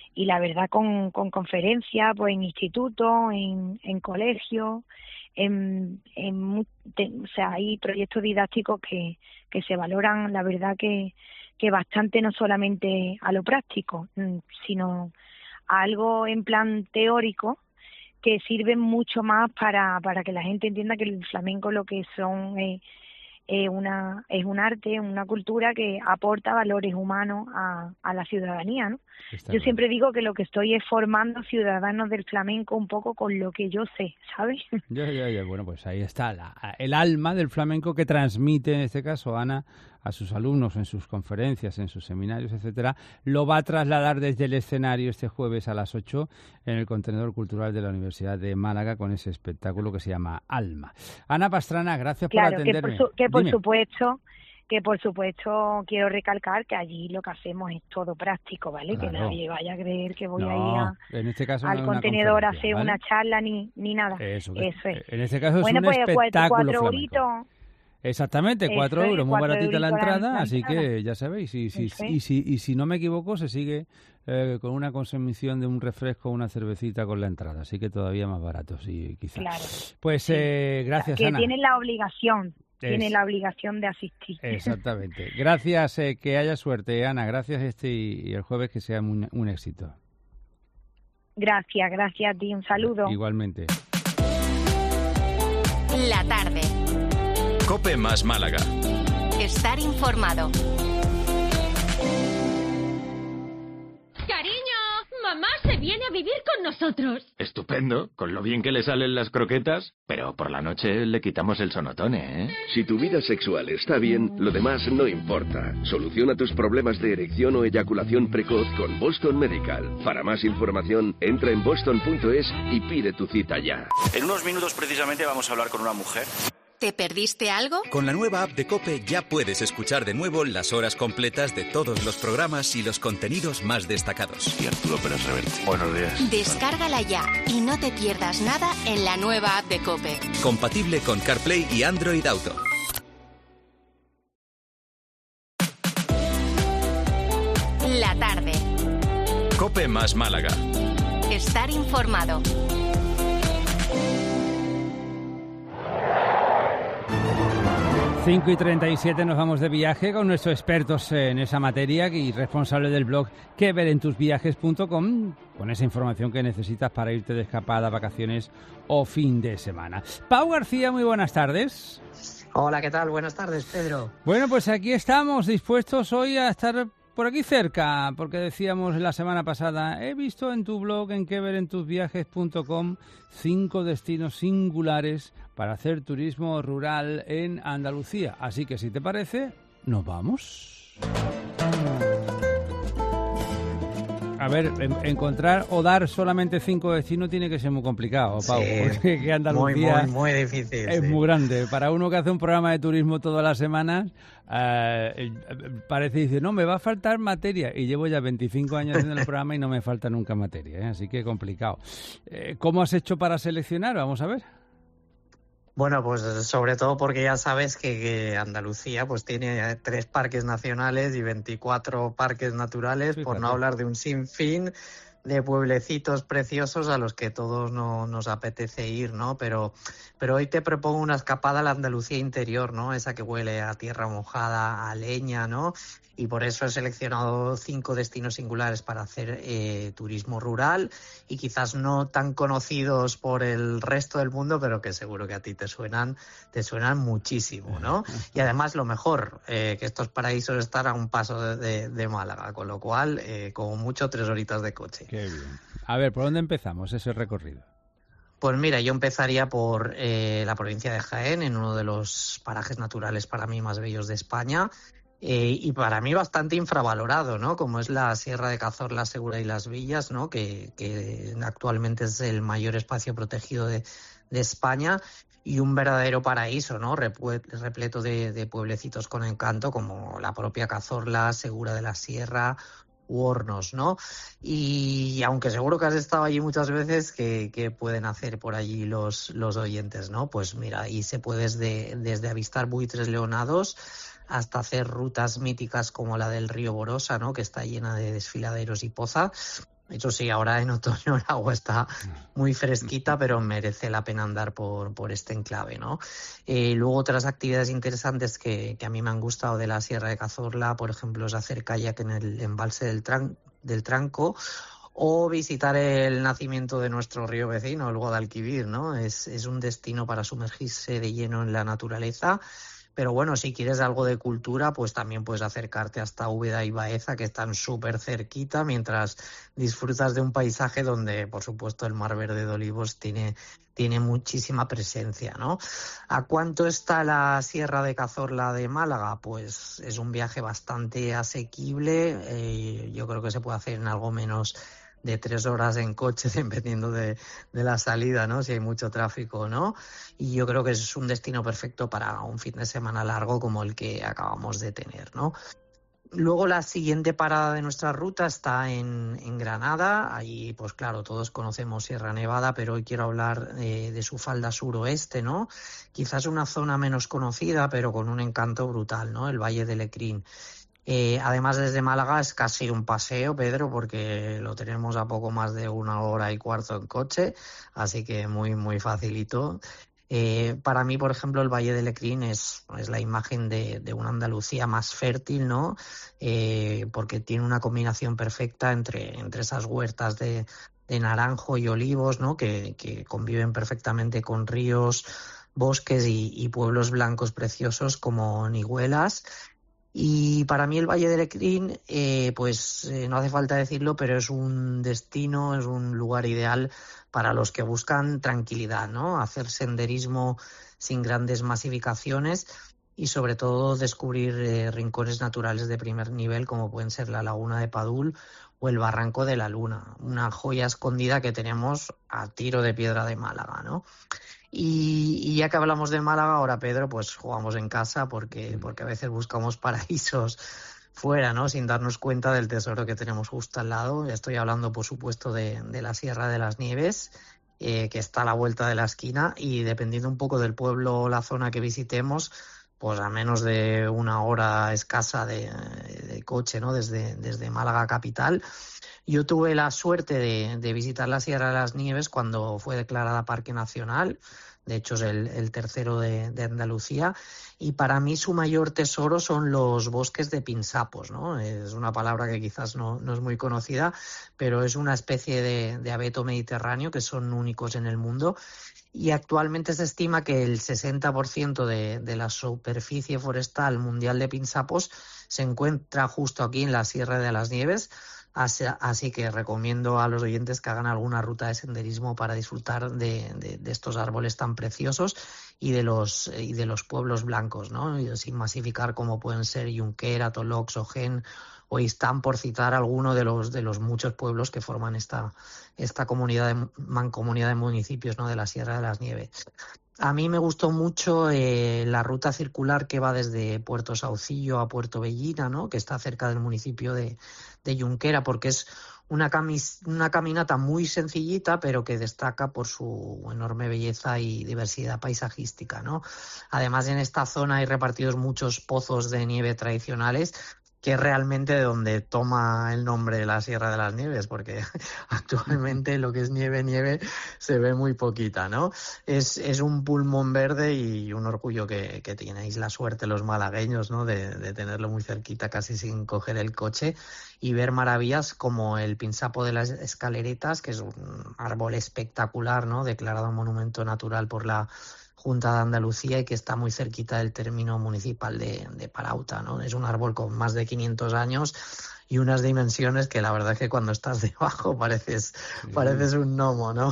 y la verdad con, con conferencias, pues en institutos, en, en colegios, en, en te, o sea, hay proyectos didácticos que, que se valoran, la verdad que, que bastante, no solamente a lo práctico, sino a algo en plan teórico, que sirven mucho más para, para que la gente entienda que el flamenco lo que son eh, eh, una es un arte, una cultura que aporta valores humanos a, a la ciudadanía, ¿no? Está Yo bien. Siempre digo que lo que estoy es formando ciudadanos del flamenco un poco con lo que yo sé, ¿sabes? Ya, ya, ya. Bueno, pues ahí está la, el alma del flamenco que transmite, en este caso, Ana, a sus alumnos en sus conferencias, en sus seminarios, etcétera, lo va a trasladar desde el escenario este jueves a las ocho en el contenedor cultural de la Universidad de Málaga con ese espectáculo que se llama Alma. Ana Pastrana, gracias claro, por atenderme. Que por, su, que por Dime. supuesto... que por supuesto quiero recalcar que allí lo que hacemos es todo práctico, ¿vale? Claro. Que nadie vaya a creer que voy no, a ir a, en este caso al no contenedor a hacer ¿vale? una charla ni, ni nada. Eso, Eso es. En este caso bueno, es un pues, espectáculo cuatro flamenco. Euritos. Exactamente, cuatro Eso euros, es, muy cuatro baratita la euritos entrada, la así entrada. que ya sabéis, y, si, Eso es. y, si, y si no me equivoco, se sigue eh, con una consumición de un refresco o una cervecita con la entrada, así que todavía más barato, sí, quizás. Claro. Pues Sí. eh, gracias, que Ana. tienen la obligación, Es- tienen la obligación de asistir. Exactamente. Gracias, eh, que haya suerte, Ana. Gracias este y, y el jueves que sea un, un éxito. Gracias, gracias a ti, un saludo. Igualmente. La tarde. Cope más Málaga. Estar informado. Cariño, mamá se viene a vivir con nosotros. Estupendo, con lo bien que le salen las croquetas, pero por la noche le quitamos el sonotone, ¿eh? Si tu vida sexual está bien, lo demás no importa. Soluciona tus problemas de erección o eyaculación precoz con Boston Medical. Para más información, entra en boston punto es y pide tu cita ya. En unos minutos precisamente vamos a hablar con una mujer. ¿Te perdiste algo? Con la nueva app de COPE ya puedes escuchar de nuevo las horas completas de todos los programas y los contenidos más destacados. Y Arturo Pérez Reverte. Buenos días. Descárgala ya y no te pierdas nada en la nueva app de COPE. Compatible con CarPlay y Android Auto. La tarde. COPE más Málaga. Estar informado. cinco y treinta y siete nos vamos de viaje con nuestros expertos en esa materia y responsable del blog que ver en tus viajes punto com con esa información que necesitas para irte de escapada, vacaciones o fin de semana. Pau García, muy buenas tardes. Hola, ¿qué tal? Buenas tardes, Pedro. Bueno, pues aquí estamos dispuestos hoy a estar por aquí cerca, porque decíamos la semana pasada, he visto en tu blog en que ver en tus viajes punto com cinco destinos singulares para hacer turismo rural en Andalucía. Así que si te parece, nos vamos. A ver, en, encontrar o dar solamente cinco destinos tiene que ser muy complicado, Pau, Sí, porque que Andalucía muy, muy, muy difícil. es sí. muy grande. Para uno que hace un programa de turismo todas las semanas, eh, parece dice, no, me va a faltar materia. Y llevo ya veinticinco años haciendo el programa y no me falta nunca materia, ¿eh? Así que complicado. Eh, ¿Cómo has hecho para seleccionar? Vamos a ver. Bueno, pues sobre todo porque ya sabes que, que Andalucía pues tiene tres parques nacionales y veinticuatro parques naturales, Fíjate. por no hablar de un sinfín de pueblecitos preciosos a los que todos no, nos apetece ir, ¿no? Pero, pero hoy te propongo una escapada a la Andalucía interior, ¿no? Esa que huele a tierra mojada, a leña, ¿no? Y por eso he seleccionado cinco destinos singulares para hacer eh, turismo rural y quizás no tan conocidos por el resto del mundo, pero que seguro que a ti te suenan, te suenan muchísimo, ¿no? Y además lo mejor, eh, que estos paraísos están a un paso de, de, de Málaga, con lo cual, eh, como mucho, tres horitas de coche. Qué bien. A ver, ¿por dónde empezamos ese recorrido? Pues mira, yo empezaría por eh, la provincia de Jaén, en uno de los parajes naturales para mí más bellos de España. Eh, y para mí bastante infravalorado, ¿no? Como es la Sierra de Cazorla, Segura y Las Villas, ¿no? Que, que actualmente es el mayor espacio protegido de, de España y un verdadero paraíso, ¿no? Repleto de, de pueblecitos con encanto como la propia Cazorla, Segura de la Sierra u Hornos, ¿no? Y aunque seguro que has estado allí muchas veces, ¿qué, qué pueden hacer por allí los, los oyentes, ¿no? Pues mira, ahí se puede desde, desde avistar buitres leonados hasta hacer rutas míticas como la del río Borosa, ¿no? Que está llena de desfiladeros y poza. Eso sí, ahora en otoño el agua está muy fresquita, pero merece la pena andar por, por este enclave, ¿no? Eh, luego otras actividades interesantes que, que a mí me han gustado de la Sierra de Cazorla, por ejemplo, es hacer kayak en el embalse del, Tran, del Tranco, o visitar el nacimiento de nuestro río vecino, el Guadalquivir, ¿no? Es, es un destino para sumergirse de lleno en la naturaleza. Pero bueno, si quieres algo de cultura, pues también puedes acercarte hasta Úbeda y Baeza, que están súper cerquita, mientras disfrutas de un paisaje donde, por supuesto, el Mar Verde de Olivos tiene, tiene muchísima presencia, ¿no? ¿A cuánto está la Sierra de Cazorla de Málaga? Pues es un viaje bastante asequible. Eh, yo creo que se puede hacer en algo menos de tres horas en coche, dependiendo de, de la salida, ¿no? Si hay mucho tráfico o no. Y yo creo que es un destino perfecto para un fin de semana largo como el que acabamos de tener, ¿no? Luego la siguiente parada de nuestra ruta está en, en Granada. Ahí, pues claro, todos conocemos Sierra Nevada, pero hoy quiero hablar eh, de su falda suroeste, ¿no? Quizás una zona menos conocida, pero con un encanto brutal, ¿no? El Valle de Lecrín. Eh, además, desde Málaga es casi un paseo, Pedro, porque lo tenemos a poco más de una hora y cuarto en coche, así que muy, muy facilito. Eh, para mí, por ejemplo, el Valle de Lecrín es, es la imagen de, de una Andalucía más fértil, ¿no? Eh, porque tiene una combinación perfecta entre, entre esas huertas de, de naranjo y olivos, ¿no? Que, que conviven perfectamente con ríos, bosques y, y pueblos blancos preciosos como Nihuelas. Y para mí el Valle de Lecrín, eh, pues eh, no hace falta decirlo, pero es un destino, es un lugar ideal para los que buscan tranquilidad, ¿no? Hacer senderismo sin grandes masificaciones y sobre todo descubrir eh, rincones naturales de primer nivel como pueden ser la Laguna de Padul o el Barranco de la Luna, una joya escondida que tenemos a tiro de piedra de Málaga, ¿no? Y, y ya que hablamos de Málaga, ahora Pedro, pues jugamos en casa porque, porque a veces buscamos paraísos fuera, ¿no? Sin darnos cuenta del tesoro que tenemos justo al lado. Estoy hablando, por supuesto, de, de la Sierra de las Nieves, eh, que está a la vuelta de la esquina y dependiendo un poco del pueblo o la zona que visitemos, pues a menos de una hora escasa de, de coche, ¿no? Desde, desde Málaga capital. Yo tuve la suerte de, de visitar la Sierra de las Nieves cuando fue declarada Parque Nacional. De hecho, es el, el tercero de, de Andalucía. Y para mí su mayor tesoro son los bosques de pinsapos, ¿no? Es una palabra que quizás no, no es muy conocida, pero es una especie de, de abeto mediterráneo que son únicos en el mundo. Y actualmente se estima que el sesenta por ciento de, de la superficie forestal mundial de pinsapos se encuentra justo aquí en la Sierra de las Nieves. Así, así que recomiendo a los oyentes que hagan alguna ruta de senderismo para disfrutar de, de, de estos árboles tan preciosos y de los y de los pueblos blancos, ¿no? Y sin masificar como pueden ser Junquera, Tolox, Ojén o Istán, por citar alguno de los de los muchos pueblos que forman esta esta comunidad de mancomunidad de municipios, ¿no? De la Sierra de las Nieves. A mí me gustó mucho eh, la ruta circular que va desde Puerto Saucillo a Puerto Bellina, ¿no? Que está cerca del municipio de, de Junquera, porque es una, camis, una caminata muy sencillita, pero que destaca por su enorme belleza y diversidad paisajística, ¿no? Además, en esta zona hay repartidos muchos pozos de nieve tradicionales, que es realmente de donde toma el nombre de la Sierra de las Nieves, porque actualmente lo que es nieve, nieve, se ve muy poquita, ¿no? Es, es un pulmón verde y un orgullo que, que tenéis la suerte los malagueños, ¿no? De, de tenerlo muy cerquita, casi sin coger el coche, y ver maravillas como el pinsapo de las Escaleretas, que es un árbol espectacular, ¿no? Declarado monumento natural por la Junta de Andalucía y que está muy cerquita del término municipal de, de Parauta, ¿no? Es un árbol con más de quinientos años y unas dimensiones que la verdad es que cuando estás debajo pareces, sí. pareces un gnomo, ¿no?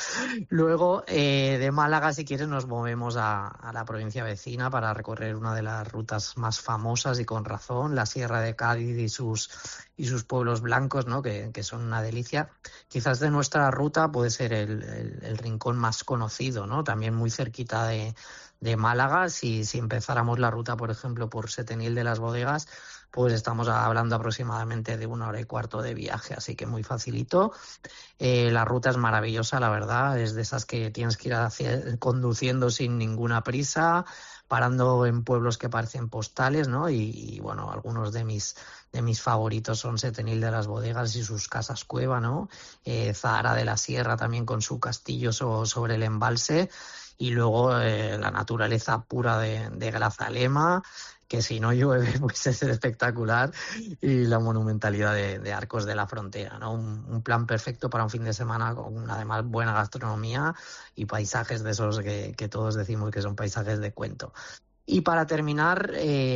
Luego, eh, de Málaga, si quieres, nos movemos a, a la provincia vecina para recorrer una de las rutas más famosas y con razón, la Sierra de Cádiz y sus, y sus pueblos blancos, ¿no? Que, que son una delicia. Quizás de nuestra ruta puede ser el, el, el rincón más conocido, ¿no? También muy cerquita de, de Málaga. Si, si empezáramos la ruta, por ejemplo, por Setenil de las Bodegas, pues estamos hablando aproximadamente de una hora y cuarto de viaje, así que muy facilito. Eh, la ruta es maravillosa, la verdad, es de esas que tienes que ir hacia, conduciendo sin ninguna prisa, parando en pueblos que parecen postales, ¿no? Y, y bueno, algunos de mis de mis favoritos son Setenil de las Bodegas y sus casas cueva, ¿no? Eh, Zahara de la Sierra también con su castillo so, sobre el embalse, y luego eh, la naturaleza pura de, de Grazalema, que si no llueve pues es espectacular, y la monumentalidad de, de Arcos de la Frontera, ¿no? Un, un plan perfecto para un fin de semana con además buena gastronomía y paisajes de esos que, que todos decimos que son paisajes de cuento. Y para terminar,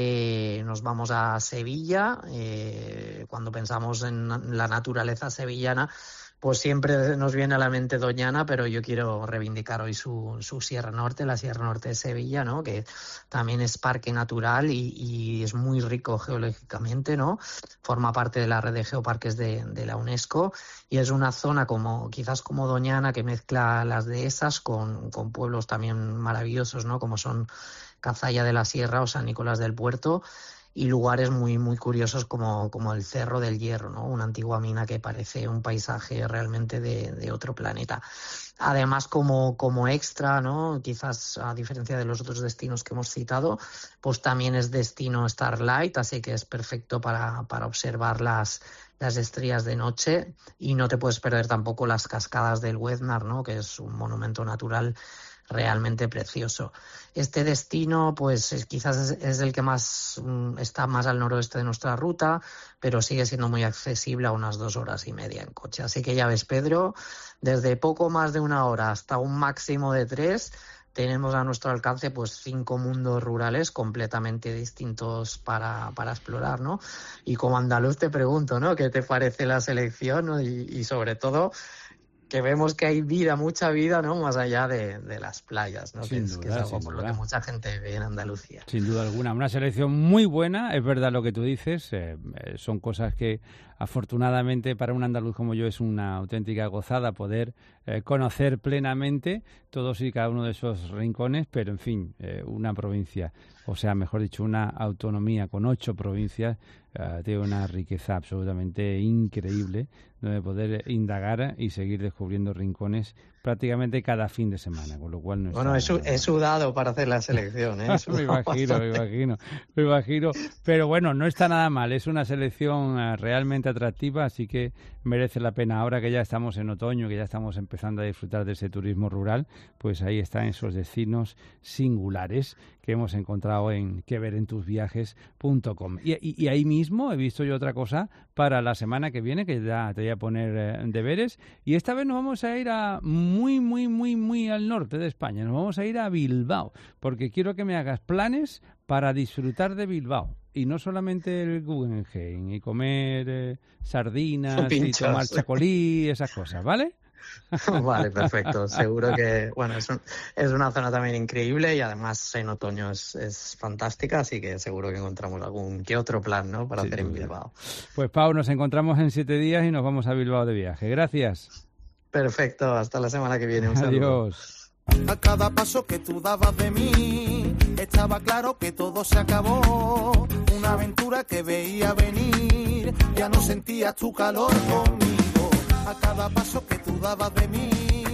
eh, nos vamos a Sevilla. Eh, cuando pensamos en la naturaleza sevillana, pues siempre nos viene a la mente Doñana, pero yo quiero reivindicar hoy su, su Sierra Norte, la Sierra Norte de Sevilla, ¿no? Que también es parque natural y, y es muy rico geológicamente, ¿no? Forma parte de la red de geoparques de, de la UNESCO, y es una zona como quizás como Doñana, que mezcla las dehesas con, con pueblos también maravillosos, ¿no? Como son Cazalla de la Sierra o San Nicolás del Puerto, y lugares muy muy curiosos como, como el Cerro del Hierro, ¿no? Una antigua mina que parece un paisaje realmente de, de otro planeta. Además, como, como extra, ¿no? Quizás a diferencia de los otros destinos que hemos citado, pues también es destino Starlight, así que es perfecto para, para observar las, las estrellas de noche, y no te puedes perder tampoco las cascadas del Hueznar, ¿no? Que es un monumento natural realmente precioso. Este destino, pues es, quizás es, es el que más mm, está más al noroeste de nuestra ruta, pero sigue siendo muy accesible a unas dos horas y media en coche. Así que ya ves, Pedro, desde poco más de una hora hasta un máximo de tres, tenemos a nuestro alcance pues cinco mundos rurales completamente distintos para, para explorar, ¿no? Y como andaluz te pregunto, ¿no? ¿Qué te parece la selección, ¿no? y, y sobre todo que vemos que hay vida, mucha vida, ¿no? Más allá de, de las playas, ¿no? Que es, duda, que es algo por lo que mucha gente ve en Andalucía. Sin duda alguna, una selección muy buena, es verdad lo que tú dices, eh, son cosas que afortunadamente para un andaluz como yo es una auténtica gozada poder eh, conocer plenamente todos y cada uno de esos rincones, pero en fin, eh, una provincia, o sea, mejor dicho, una autonomía con ocho provincias, uh, tiene una riqueza absolutamente increíble donde poder indagar y seguir descubriendo rincones prácticamente cada fin de semana, con lo cual no bueno, está... he, he sudado para hacer la selección, ¿eh? me imagino, me imagino, me imagino, pero bueno, no está nada mal, es una selección uh, realmente atractiva, así que merece la pena. Ahora que ya estamos en otoño, que ya estamos empezando a disfrutar de ese turismo rural, pues ahí están esos destinos singulares que hemos encontrado en que ver en tus viajes punto com. Y, y, y ahí mismo he visto yo otra cosa para la semana que viene, que ya te voy a poner eh, deberes, y esta vez nos vamos a ir a muy, muy, muy, muy al norte de España, nos vamos a ir a Bilbao, porque quiero que me hagas planes para disfrutar de Bilbao. Y no solamente el Guggenheim y comer eh, sardinas y tomar chacolí, esas cosas, ¿vale? Vale, perfecto. Seguro que, bueno, es, un, es una zona también increíble y además en otoño es, es fantástica, así que seguro que encontramos algún que otro plan, ¿no? Para sí, hacer en Bilbao. Pues Pau, nos encontramos en siete días y nos vamos a Bilbao de viaje. Gracias. Perfecto, hasta la semana que viene. Un Adiós. Saludo. A cada paso que tú dabas de mí, estaba claro que todo se acabó. Una aventura que veía venir, ya no sentías tu calor conmigo. A cada paso que tú dabas de mí,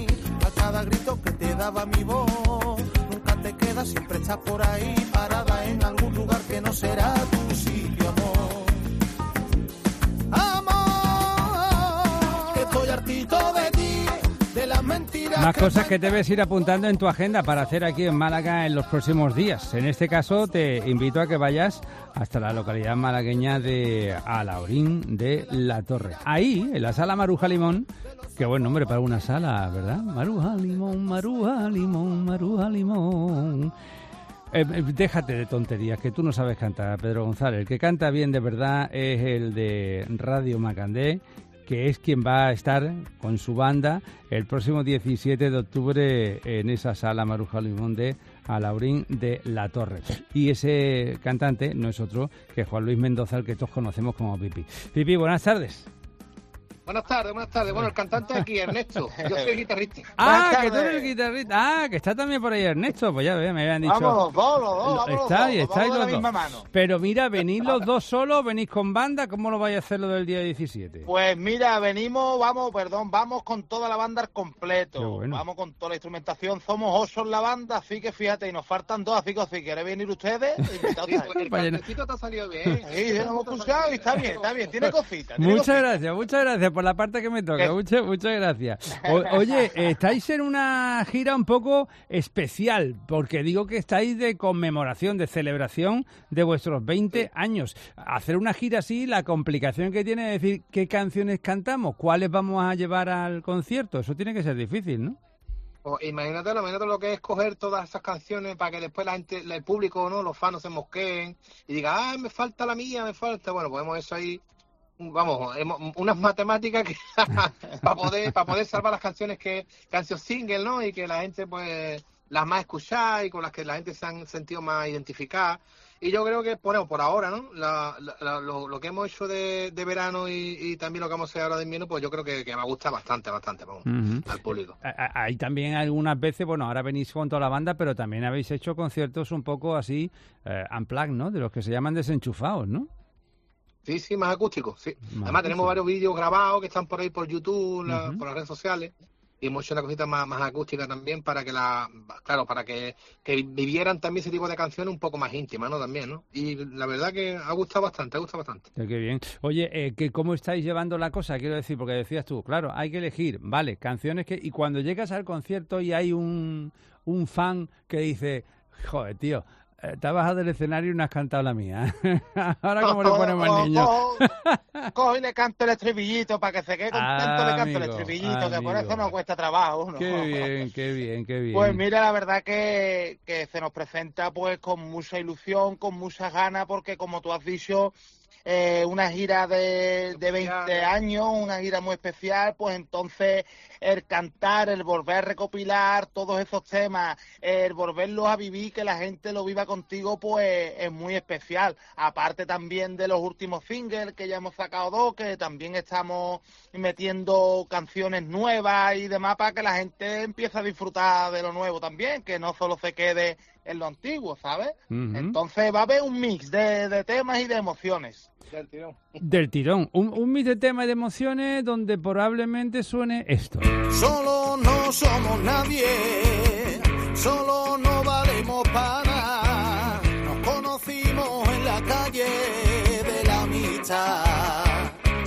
a cada grito que te daba mi voz, nunca te quedas, siempre estás por ahí, parada en algún lugar que no será tu sitio, amor. Amor, estoy hartito de ti, de las mentiras. Más cosas que debes ir apuntando en tu agenda para hacer aquí en Málaga en los próximos días. En este caso te invito a que vayas hasta la localidad malagueña de Alhaurín de la Torre. Ahí, en la sala Maruja Limón, qué buen nombre para una sala, ¿verdad? Maruja Limón, Maruja Limón, Maruja Limón. Eh, déjate de tonterías, que tú no sabes cantar, Pedro González. El que canta bien de verdad es el de Radio Macandé, que es quien va a estar con su banda el próximo diecisiete de octubre en esa sala Maruja Limón de Alhaurín de la Torre. Y ese cantante no es otro que Juan Luis Mendoza, el que todos conocemos como Pipi. Pipi, buenas tardes. Buenas tardes, buenas tardes. Bueno, el cantante aquí, Ernesto. Yo soy el guitarrista. Ah, que tú eres el guitarrista. Ah, que está también por ahí Ernesto. Pues ya ves, me habían dicho. Vamos los dos, los dos, vamos está, los dos. Estáis Vamos de los la misma dos. mano. Pero mira, ¿venís los dos solos? ¿Venís con banda? ¿Cómo lo vais a hacer lo del día diecisiete? Pues mira, venimos, vamos, perdón, vamos con toda la banda al completo. Qué bueno. Vamos con toda la instrumentación. Somos ocho en la banda, así que fíjate, y nos faltan dos, así que si queréis venir ustedes, invitados. El cantecito te ha salido bien. Sí, lo hemos escuchado y está bien, está bien, tiene cositas. Muchas cositas. gracias, muchas gracias por la parte que me toca. Muchas, muchas gracias. O, oye, estáis en una gira un poco especial, porque digo que estáis de conmemoración, de celebración de vuestros veinte años. Hacer una gira así, la complicación que tiene es decir qué canciones cantamos, cuáles vamos a llevar al concierto, eso tiene que ser difícil, ¿no? Pues imagínate, imagínate lo que es coger todas esas canciones para que después la gente, el público, no, los fans no se mosqueen y digan, ah, me falta la mía, me falta. Bueno, pues hemos eso ahí, vamos, hemos, unas matemáticas que para poder para poder salvar las canciones que canción single, ¿no? Y que la gente pues las más escuchadas y con las que la gente se han sentido más identificada. Y yo creo que, bueno, por ahora, ¿no? La, la, lo, lo que hemos hecho de, de verano y, y también lo que vamos a hacer ahora de invierno, pues yo creo que, que me gusta bastante, bastante, vamos, uh-huh. al público. Hay también algunas veces, bueno, ahora venís con toda la banda, pero también habéis hecho conciertos un poco así, eh, unplugged, ¿no? De los que se llaman desenchufados, ¿no? Sí, sí, más acústicos, sí. Más Además acústico. tenemos varios vídeos grabados que están por ahí por YouTube, la, Uh-huh. por las redes sociales. Y hemos hecho una cosita más, más acústica también para que la, claro, para que, que vivieran también ese tipo de canciones un poco más íntimas, ¿no? También, ¿no? Y la verdad que ha gustado bastante, ha gustado bastante. Qué bien. Oye, eh, que ¿cómo estáis llevando la cosa? Quiero decir, porque decías tú, claro, hay que elegir, vale, canciones que... Y cuando llegas al concierto y hay un, un fan que dice, joder, tío, eh, te has bajado del escenario y no has cantado la mía. Ahora, ¿cómo le ponemos al niño? Cojo y le canto el estribillito para que se quede contento, Ah, le canto el amigo, estribillito, que por amigo. eso no cuesta trabajo, ¿no? Qué bien, qué bien, qué bien. Pues mira, la verdad que, que se nos presenta pues con mucha ilusión, con muchas ganas, porque como tú has dicho, eh, una gira de, de veinte años, una gira muy especial, pues entonces el cantar, el volver a recopilar todos esos temas, el volverlos a vivir, que la gente lo viva contigo, pues es muy especial. Aparte también de los últimos singles, que ya hemos sacado dos, que también estamos metiendo canciones nuevas y demás para que la gente empiece a disfrutar de lo nuevo también, que no solo se quede en lo antiguo, ¿sabes? Uh-huh. Entonces va a haber un mix de, de temas y de emociones. Del tirón. Del tirón. Un, un mix de temas y de emociones donde probablemente suene esto. Solo no somos nadie, solo no valemos para nada. Nos conocimos en la calle de la amistad.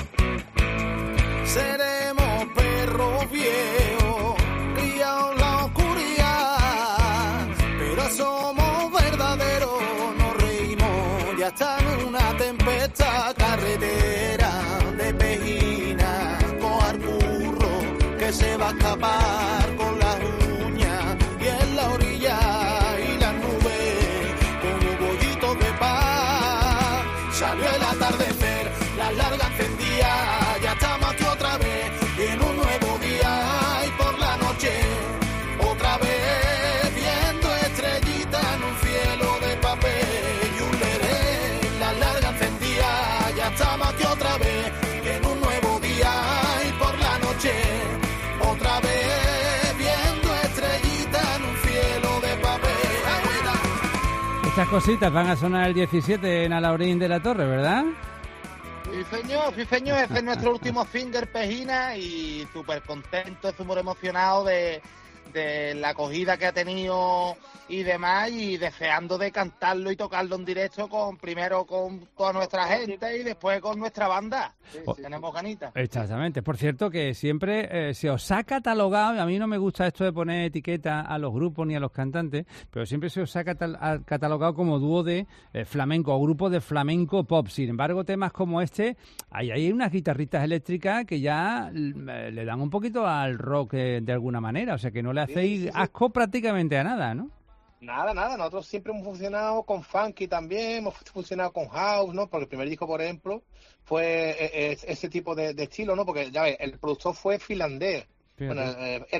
Seremos perros viejos, criados en la oscuridad, pero somos verdaderos, nos reímos ya está en una tempestad, carretera de Pejina, cojar burro que se va a escapar con las uñas y en la orilla y las nubes como bollitos de paz. Salió el atardecer, la larga encendía, ya estamos aquí otra vez en un nuevo día y por la noche otra vez viendo estrellitas en un cielo de papel y un leré, la larga encendía, ya estamos aquí otra vez en un nuevo día y por la noche otra vez viendo estrellitas en un cielo de papel. Estas cositas van a sonar el diecisiete en Alaurín de la Torre, ¿verdad? Sí, señor, sí, señor. Este es nuestro último single, Pejina, y súper contento, súper emocionado de, de la acogida que ha tenido y demás, y deseando de cantarlo y tocarlo en directo con primero con toda nuestra gente y después con nuestra banda. Sí, Oh. sí, tenemos ganitas. Exactamente. Por cierto, que siempre eh, se os ha catalogado, a mí no me gusta esto de poner etiqueta a los grupos ni a los cantantes, pero siempre se os ha catal- ha catalogado como dúo de eh, flamenco o grupo de flamenco pop. Sin embargo, temas como este, hay, hay unas guitarritas eléctricas que ya eh, le dan un poquito al rock eh, de alguna manera, o sea que no le hacéis Sí, sí, sí. asco prácticamente a nada, ¿no? Nada, nada, nosotros siempre hemos funcionado con funky también, hemos funcionado con house, ¿no? Porque el primer disco, por ejemplo, fue eh, eh, ese tipo de, de estilo, ¿no? Porque, ya ves, el productor fue finlandés, Fíjate. bueno, eh, era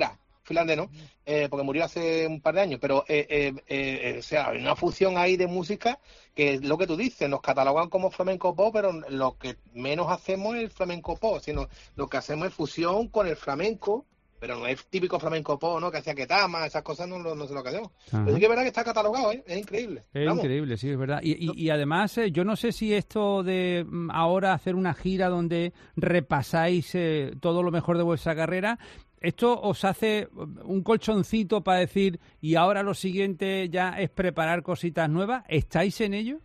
finlandés, ¿no? Eh, porque murió hace un par de años, pero eh, eh, eh, o sea, hay una fusión ahí de música que es lo que tú dices, nos catalogan como flamenco pop, pero lo que menos hacemos es el flamenco pop, sino lo que hacemos es fusión con el flamenco, pero no es típico flamenco pop, ¿no? Que hacía Ketama, esas cosas no, no, no sé lo que hacemos. Pero sí que es verdad que está catalogado, ¿eh? Es increíble. Es Vamos. increíble, sí, es verdad. Y, y, y además, eh, yo no sé si esto de mm, ahora hacer una gira donde repasáis eh, todo lo mejor de vuestra carrera, ¿esto os hace un colchoncito para decir, y ahora lo siguiente ya es preparar cositas nuevas? ¿Estáis en ello?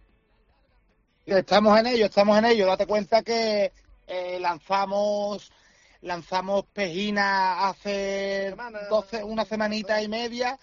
Estamos en ello, estamos en ello. Date cuenta que eh, lanzamos... Lanzamos Pejina hace doce, una semanita y media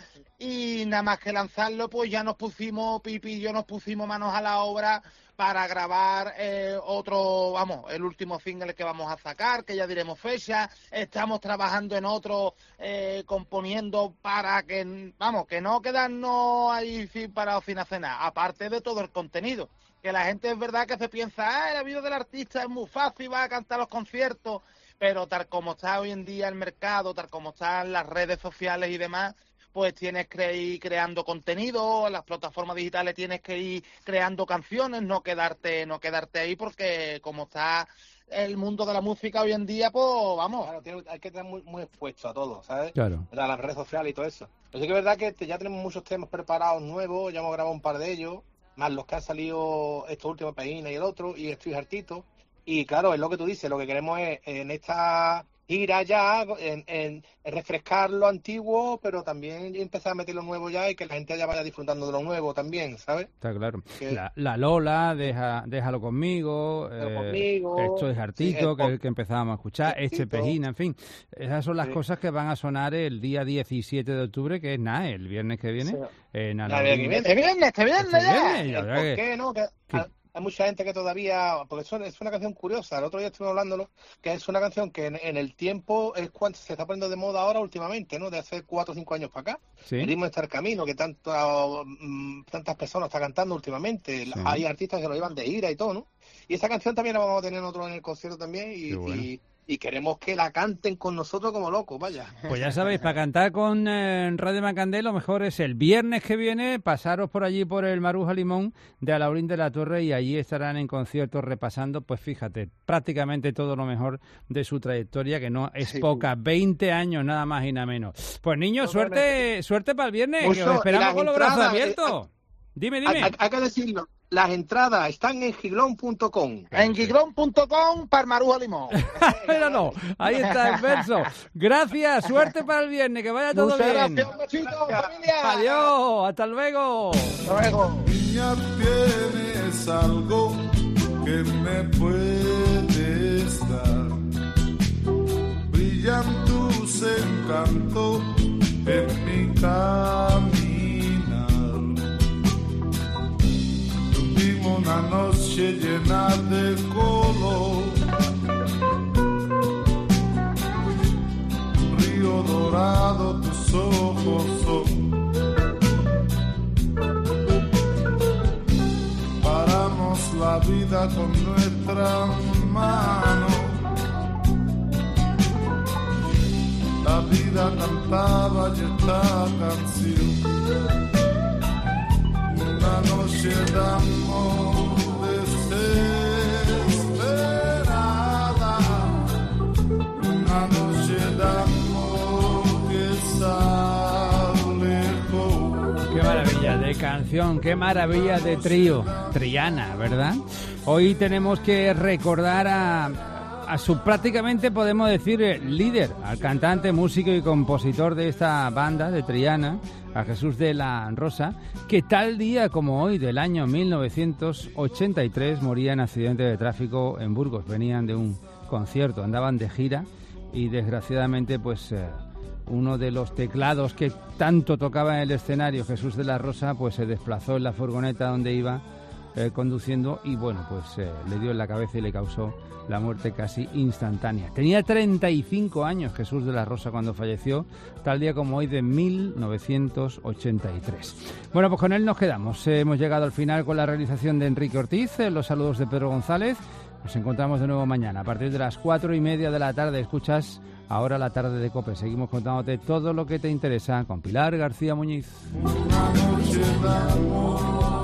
y nada más que lanzarlo pues ya nos pusimos, Pipi y yo nos pusimos manos a la obra para grabar eh, otro, vamos, el último single que vamos a sacar, que ya diremos fecha. Estamos trabajando en otro, eh, componiendo para que, vamos, que no quedarnos ahí sin parados sin hacer nada, aparte de todo el contenido. Que la gente es verdad que se piensa, ah, la vida del artista es muy fácil, va a cantar los conciertos. Pero tal como está hoy en día el mercado, tal como están las redes sociales y demás, pues tienes que ir creando contenido, en las plataformas digitales tienes que ir creando canciones, no quedarte no quedarte ahí, porque como está el mundo de la música hoy en día, pues vamos. Claro, tiene, hay que estar muy, muy expuesto a todo, ¿sabes? Claro. A las redes sociales y todo eso. Pero sí que es verdad que ya tenemos muchos temas preparados nuevos, ya hemos grabado un par de ellos, más los que han salido estos últimos, Pejina y el otro, y Estoy Hartito. Y claro, es lo que tú dices, lo que queremos es en esta gira ya, en, en refrescar lo antiguo, pero también empezar a meter lo nuevo ya y que la gente ya vaya disfrutando de lo nuevo también, ¿sabes? Está claro. Que... La, la Lola, deja, Déjalo conmigo, eh, conmigo Esto es Hartito, sí, que es el que empezábamos a escuchar, Hartito. Este Pejina, en fin. Esas son las Sí. cosas que van a sonar el día diecisiete de octubre, que es nada, el viernes que viene. Sí. Eh, en Ya, bien, Alaurín. bien. Este viernes, este viernes Este ya. viernes, ya, ¿Por ya que- qué no? Que que- hay- hay mucha gente que todavía, porque eso es una canción curiosa, el otro día estuvimos hablándolo, que es una canción que en, en el tiempo es cuando se está poniendo de moda ahora últimamente, ¿no? De hace cuatro o cinco años para acá. Sí. El ritmo está el camino, que tanto, mm, tantas personas están cantando últimamente. Sí. Hay artistas que lo llevan de ira y todo, ¿no? Y esta canción también la vamos a tener nosotros en el concierto también y, Qué bueno. y, y queremos que la canten con nosotros como locos, vaya. Pues ya sabéis, para cantar con eh, Radio Macandé lo mejor es el viernes que viene, pasaros por allí por el Maruja Limón de Alaurín de la Torre y allí estarán en conciertos repasando, pues fíjate, prácticamente todo lo mejor de su trayectoria, que no es Sí. poca, veinte años nada más y nada menos. Pues niños, suerte suerte para el viernes, que Mucho, os y esperamos las con los brazos entradas, eh, abiertos. Dime, dime. Hay, hay- hay que decirlo, las entradas están en giglón punto com. En giglón punto com para Maruja Limón. Míralo, ahí está el verso. Gracias, suerte para el viernes, que vaya todo Muchas bien. gracias, un besito, familia. Adiós, hasta luego. Hasta luego. Niña, tienes algo que me puedes dar. Brillan tus encantos en mi caminar. Tuvimos una noche llena de color. Río dorado, tus ojos son. Paramos la vida con nuestra mano. La vida cantaba y esta canción. Una noche de amor desesperada. Una noche de amor que sale lejos. Qué maravilla de canción, qué maravilla de trío, Triana, ¿verdad? Hoy tenemos que recordar a, a su prácticamente, podemos decir, eh, líder, al cantante, músico y compositor de esta banda, de Triana, a Jesús de la Rosa, que tal día como hoy del año mil novecientos ochenta y tres moría en accidente de tráfico en Burgos. Venían de un concierto, andaban de gira y desgraciadamente pues... Eh, uno de los teclados que tanto tocaba en el escenario, Jesús de la Rosa, pues se desplazó en la furgoneta donde iba eh, conduciendo y bueno, pues eh, le dio en la cabeza y le causó la muerte casi instantánea. Tenía treinta y cinco años Jesús de la Rosa cuando falleció, tal día como hoy de mil novecientos ochenta y tres. Bueno, pues con él nos quedamos. Eh, hemos llegado al final con la realización de Enrique Ortiz, eh, los saludos de Pedro González. Nos encontramos de nuevo mañana a partir de las cuatro y media de la tarde. Escuchas Ahora la tarde de COPE. Seguimos contándote todo lo que te interesa con Pilar García Muñiz. Una noche de amor.